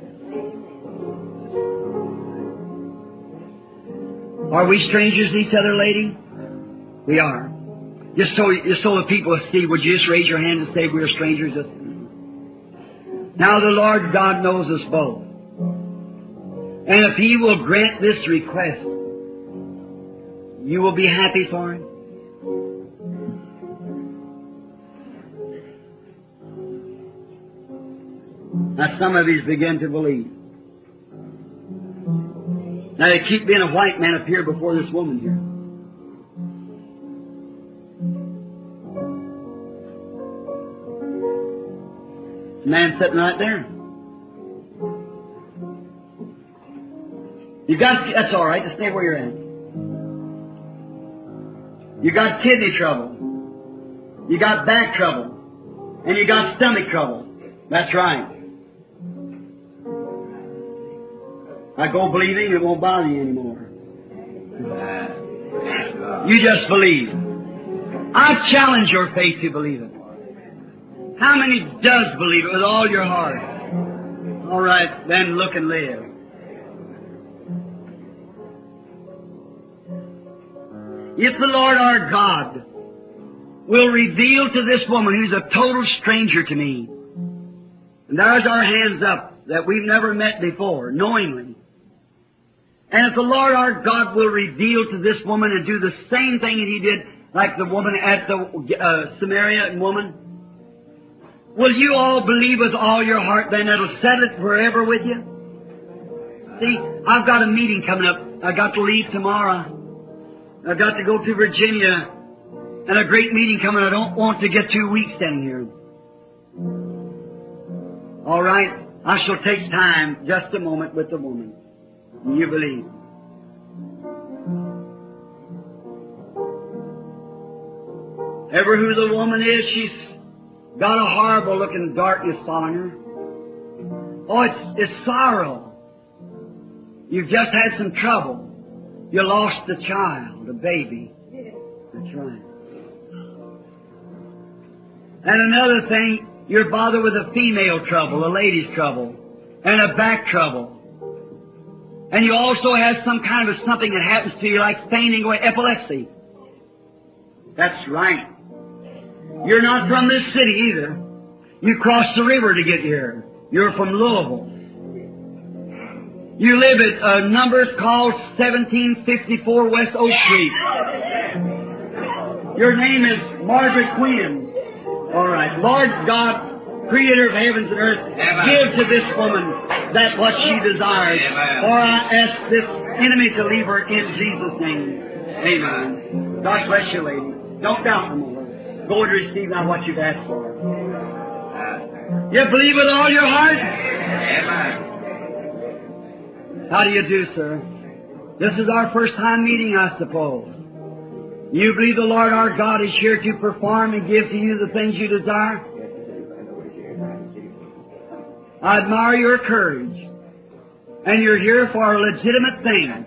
Are we strangers to each other, lady? We are. Just so, just so the people will see, would you just raise your hand and say we're strangers? Just... Now the Lord God knows us both. And if He will grant this request, you will be happy for Him. Now some of you begin to believe. Now they keep being a white man appear before this woman here. This man sitting right there. You got, that's all right, just stay where you're at. You got kidney trouble. You got back trouble. And you got stomach trouble. That's right. I go believing, it won't bother you anymore. You just believe. I challenge your faith to believe it. How many does believe it with all your heart? All right, then look and live. If the Lord our God will reveal to this woman who's a total stranger to me, and there's our hands up that we've never met before, knowingly. And if the Lord our God will reveal to this woman and do the same thing that He did like the woman at the uh, Samaritan woman, will you all believe with all your heart then it'll set it forever with you? See, I've got a meeting coming up. I got to leave tomorrow. I've got to go to Virginia and a great meeting coming. I don't want to get two weeks standing here. All right, I shall take time, just a moment with the woman. You believe. Ever who the woman is, she's got a horrible looking darkness following her. Oh, it's, it's sorrow. You've just had some trouble. You lost a child, a baby. That's right. And another thing, you're bothered with a female trouble, a lady's trouble, and a back trouble. And you also have some kind of something that happens to you like fainting away, epilepsy. That's right. You're not from this city either. You crossed the river to get here. You're from Louisville. You live at a number called seventeen fifty-four West Oak Street. Your name is Margaret Quinn. All right. Lord God, Creator of heavens and earth, Amen. Give to this woman that what she desires. Amen. For I ask this enemy to leave her in Jesus' name. Amen. God bless you, lady. Don't doubt no more. Go and receive now what you've asked for. You believe with all your heart? Amen. How do you do, sir? This is our first time meeting, I suppose. You believe the Lord our God is here to perform and give to you the things you desire? I admire your courage. And you're here for a legitimate thing.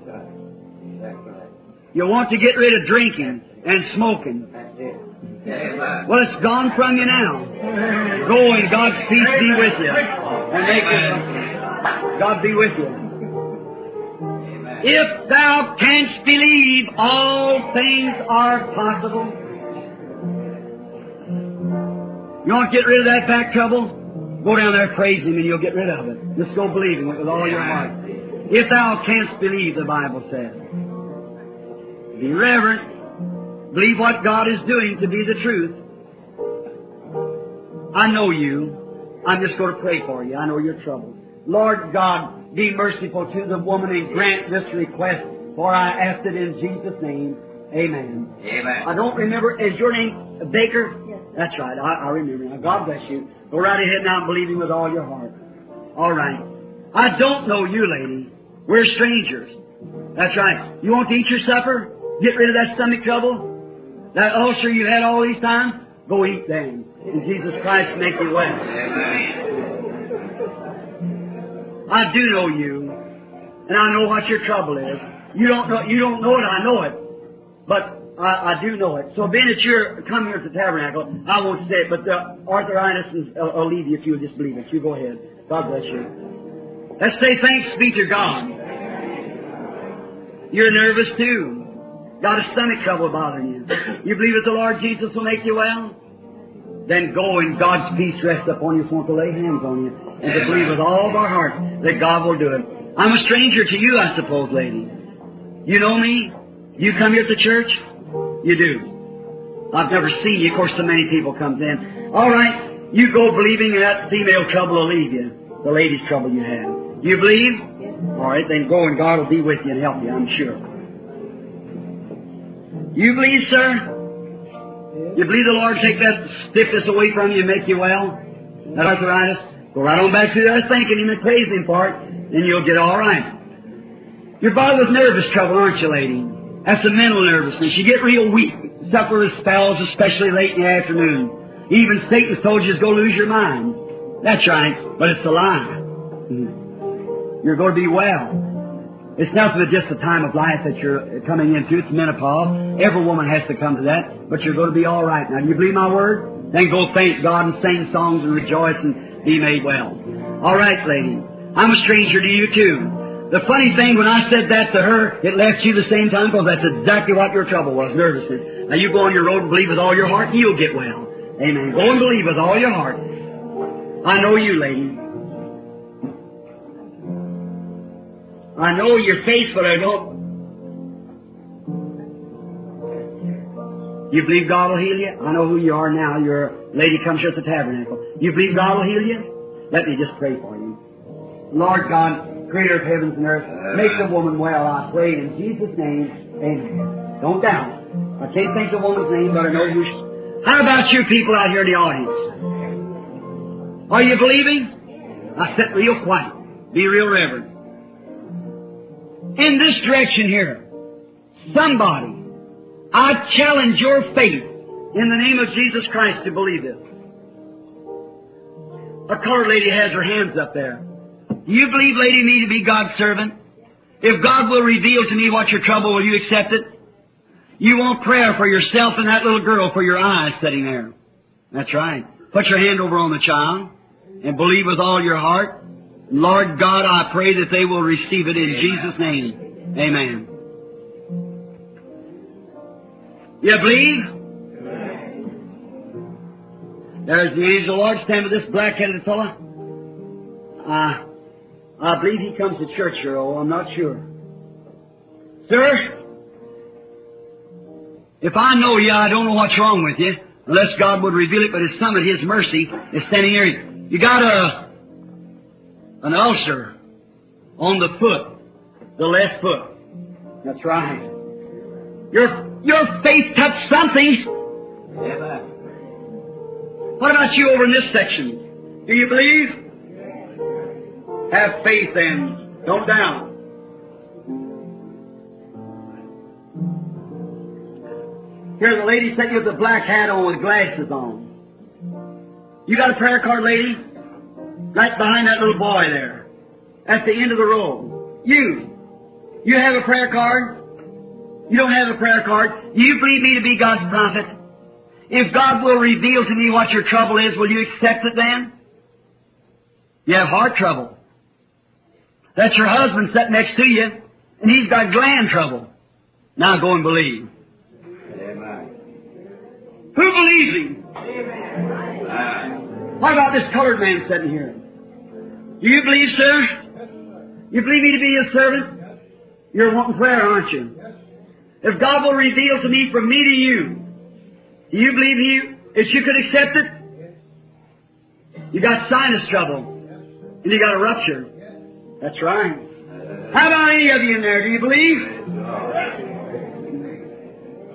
You want to get rid of drinking and smoking. Well, it's gone from you now. Go and God's peace be with you. And make it. God be with you. If thou canst believe, all things are possible. You want to get rid of that back trouble? Go down there, praise Him, and you'll get rid of it. Just go believing it with all your heart. If thou canst believe, the Bible says. Be reverent. Believe what God is doing to be the truth. I know you. I'm just going to pray for you. I know your trouble. Lord God, be merciful to the woman and grant this request, for I ask it in Jesus' name. Amen. Amen. I don't remember. Is your name Baker? Yes. That's right. I, I remember now. God bless you. Go right ahead now and believe Him with all your heart. All right. I don't know you, lady. We're strangers. That's right. You want to eat your supper? Get rid of that stomach trouble? That ulcer you had all these times? Go eat then. And Jesus Christ make you well. I do know you. And I know what your trouble is. You don't know, you don't know it, I know it. But I, I do know it. So being that you're coming here to the tabernacle, I won't say it, but the arthritis will, will leave you if you'll just believe it. You go ahead. God bless you. Let's say thanks be to God. You're nervous too. Got a stomach trouble bothering you. You believe that the Lord Jesus will make you well? Then go and God's peace rest upon you. So want to lay hands on you and to believe with all of our heart that God will do it. I'm a stranger to you, I suppose, lady. You know me? You come here to church? You do. I've never seen you. Of course, so many people come in. All right, you go believing that female trouble will leave you. The lady's trouble you had. You believe? Yes. All right, then go and God will be with you and help you, I'm sure. You believe, sir? You believe the Lord take that stiffness away from you and make you well? That arthritis? Go right on back to that thanking Him and praising Him for it, and you'll get all right. You're bothered with nervous trouble, aren't you, lady? That's a mental nervousness. You get real weak, suffer with spells, especially late in the afternoon. Even Satan's told you to go lose your mind. That's right, but it's a lie. You're going to be well. It's nothing but just the time of life that you're coming into. It's menopause. Every woman has to come to that, but you're going to be all right. Now, do you believe my word? Then go thank God and sing songs and rejoice and be made well. All right, lady. I'm a stranger to you, too. The funny thing, when I said that to her, it left you the same time, because that's exactly what your trouble was, nervousness. Now, you go on your road and believe with all your heart, and you'll get well. Amen. Go and believe with all your heart. I know you, lady. I know your face, but I don't. You believe God will heal you? I know who you are now. You're a lady comes here at the tabernacle. You believe God will heal you? Let me just pray for you. Lord God, Creator of heavens and earth, make the woman well, I pray in Jesus' name. Amen. Don't doubt. I can't think the woman's name, but I know who she... How about you people out here in the audience? Are you believing? I sit real quiet. Be real reverent. In this direction here, somebody, I challenge your faith in the name of Jesus Christ to believe this. A colored lady has her hands up there. Do you believe, lady, me to be God's servant? If God will reveal to me what your trouble, will you accept it? You want prayer for yourself and that little girl for your eyes sitting there. That's right. Put your hand over on the child and believe with all your heart. Lord God, I pray that they will receive it in Jesus' name. Amen. You believe? There's the angel of the Lord standing with this black-headed fella. Uh, I believe he comes to church here, oh, I'm not sure. Sir, if I know you, I don't know what's wrong with you, unless God would reveal it, but His Son, at His mercy, is standing here. You got a an ulcer on the foot, the left foot. That's right. Your your faith touched something. Amen. What about you over in this section? Do you believe? Have faith then. Don't doubt. Here's a lady sitting with a black hat on with glasses on. You got a prayer card, lady? Right behind that little boy there. At the end of the row. You. You have a prayer card? You don't have a prayer card? Do you believe me to be God's prophet? If God will reveal to me what your trouble is, will you accept it then? You have heart trouble. That's your husband sitting next to you, and he's got gland trouble. Now go and believe. Amen. Who believes Him? Amen. What about this colored man sitting here? Do you believe, sir? You believe me to be His servant? You're wanting prayer, aren't you? If God will reveal to me from me to you, do you believe He, if you could accept it? You got sinus trouble, and you got a rupture. That's right. How about any of you in there? Do you believe?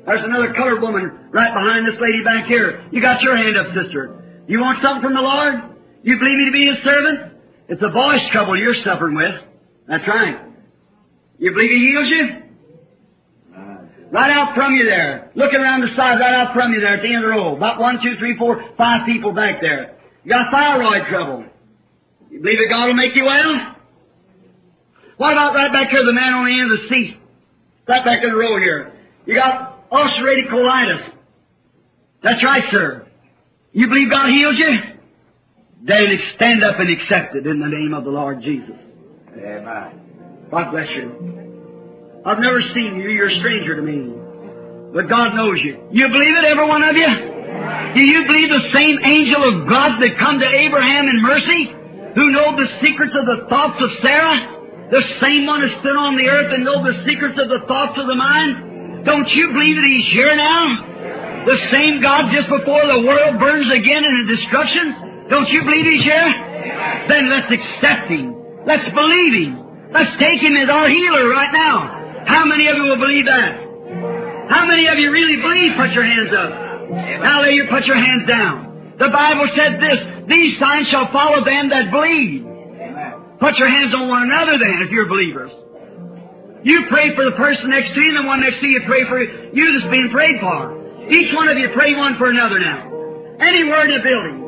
There's another colored woman right behind this lady back here. You got your hand up, sister. You want something from the Lord? You believe me to be His servant? It's a voice trouble you're suffering with. That's right. You believe He heals you? Right out from you there. Looking around the side, right out from you there at the end of the row. About one, two, three, four, five people back there. You got thyroid trouble. You believe that God will make you well? What about right back here, the man on the end of the seat? Right back in the row here. You got ulcerative colitis. That's right, sir. You believe God heals you? Then stand up and accept it in the name of the Lord Jesus. Amen. God bless you. I've never seen you. You're a stranger to me. But God knows you. You believe it, every one of you? Do you believe the same angel of God that come to Abraham in mercy, who know the secrets of the thoughts of Sarah? The same one that stood on the earth and know the secrets of the thoughts of the mind? Don't you believe that He's here now? The same God just before the world burns again in destruction? Don't you believe He's here? Then let's accept Him. Let's believe Him. Let's take Him as our healer right now. How many of you will believe that? How many of you really believe? Put your hands up. Now lay your, put your hands down. The Bible said this, these signs shall follow them that believe. Put your hands on one another then, if you're believers. You pray for the person next to you, and the one next to you pray for you that's being prayed for. Each one of you pray one for another now. Anywhere in the building.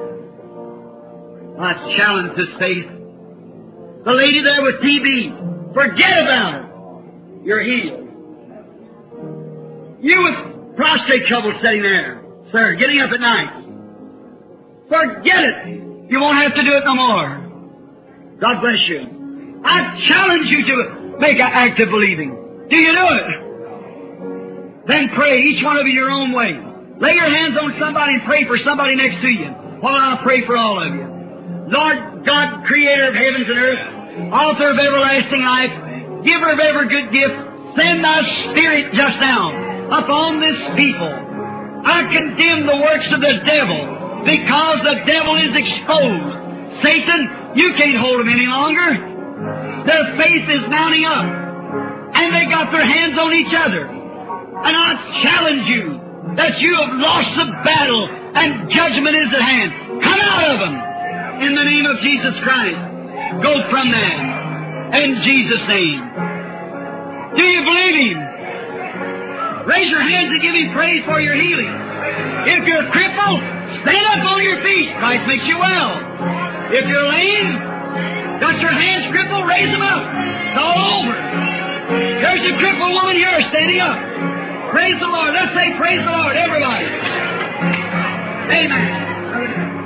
I challenge this faith. The lady there with T B, forget about it. You're healed. You with prostate trouble sitting there, sir, getting up at night. Forget it. You won't have to do it no more. God bless you. I challenge you to make an act of believing. Do you do it? Then pray, each one of you your own way. Lay your hands on somebody and pray for somebody next to you, while I pray for all of you. Lord God, creator of heavens and earth, author of everlasting life, giver of every good gift, send Thy Spirit just now upon this people. I condemn the works of the devil, because the devil is exposed. Satan, you can't hold them any longer. Their faith is mounting up, and they got their hands on each other. And I challenge you that you have lost the battle, and judgment is at hand. Come out of them in the name of Jesus Christ. Go from them in Jesus' name. Do you believe Him? Raise your hands and give Him praise for your healing. If you're crippled, stand up on your feet. Christ makes you well. If you're lame, got your hands crippled, raise them up. It's all over. There's a crippled woman here standing up. Praise the Lord. Let's say praise the Lord, everybody. Amen.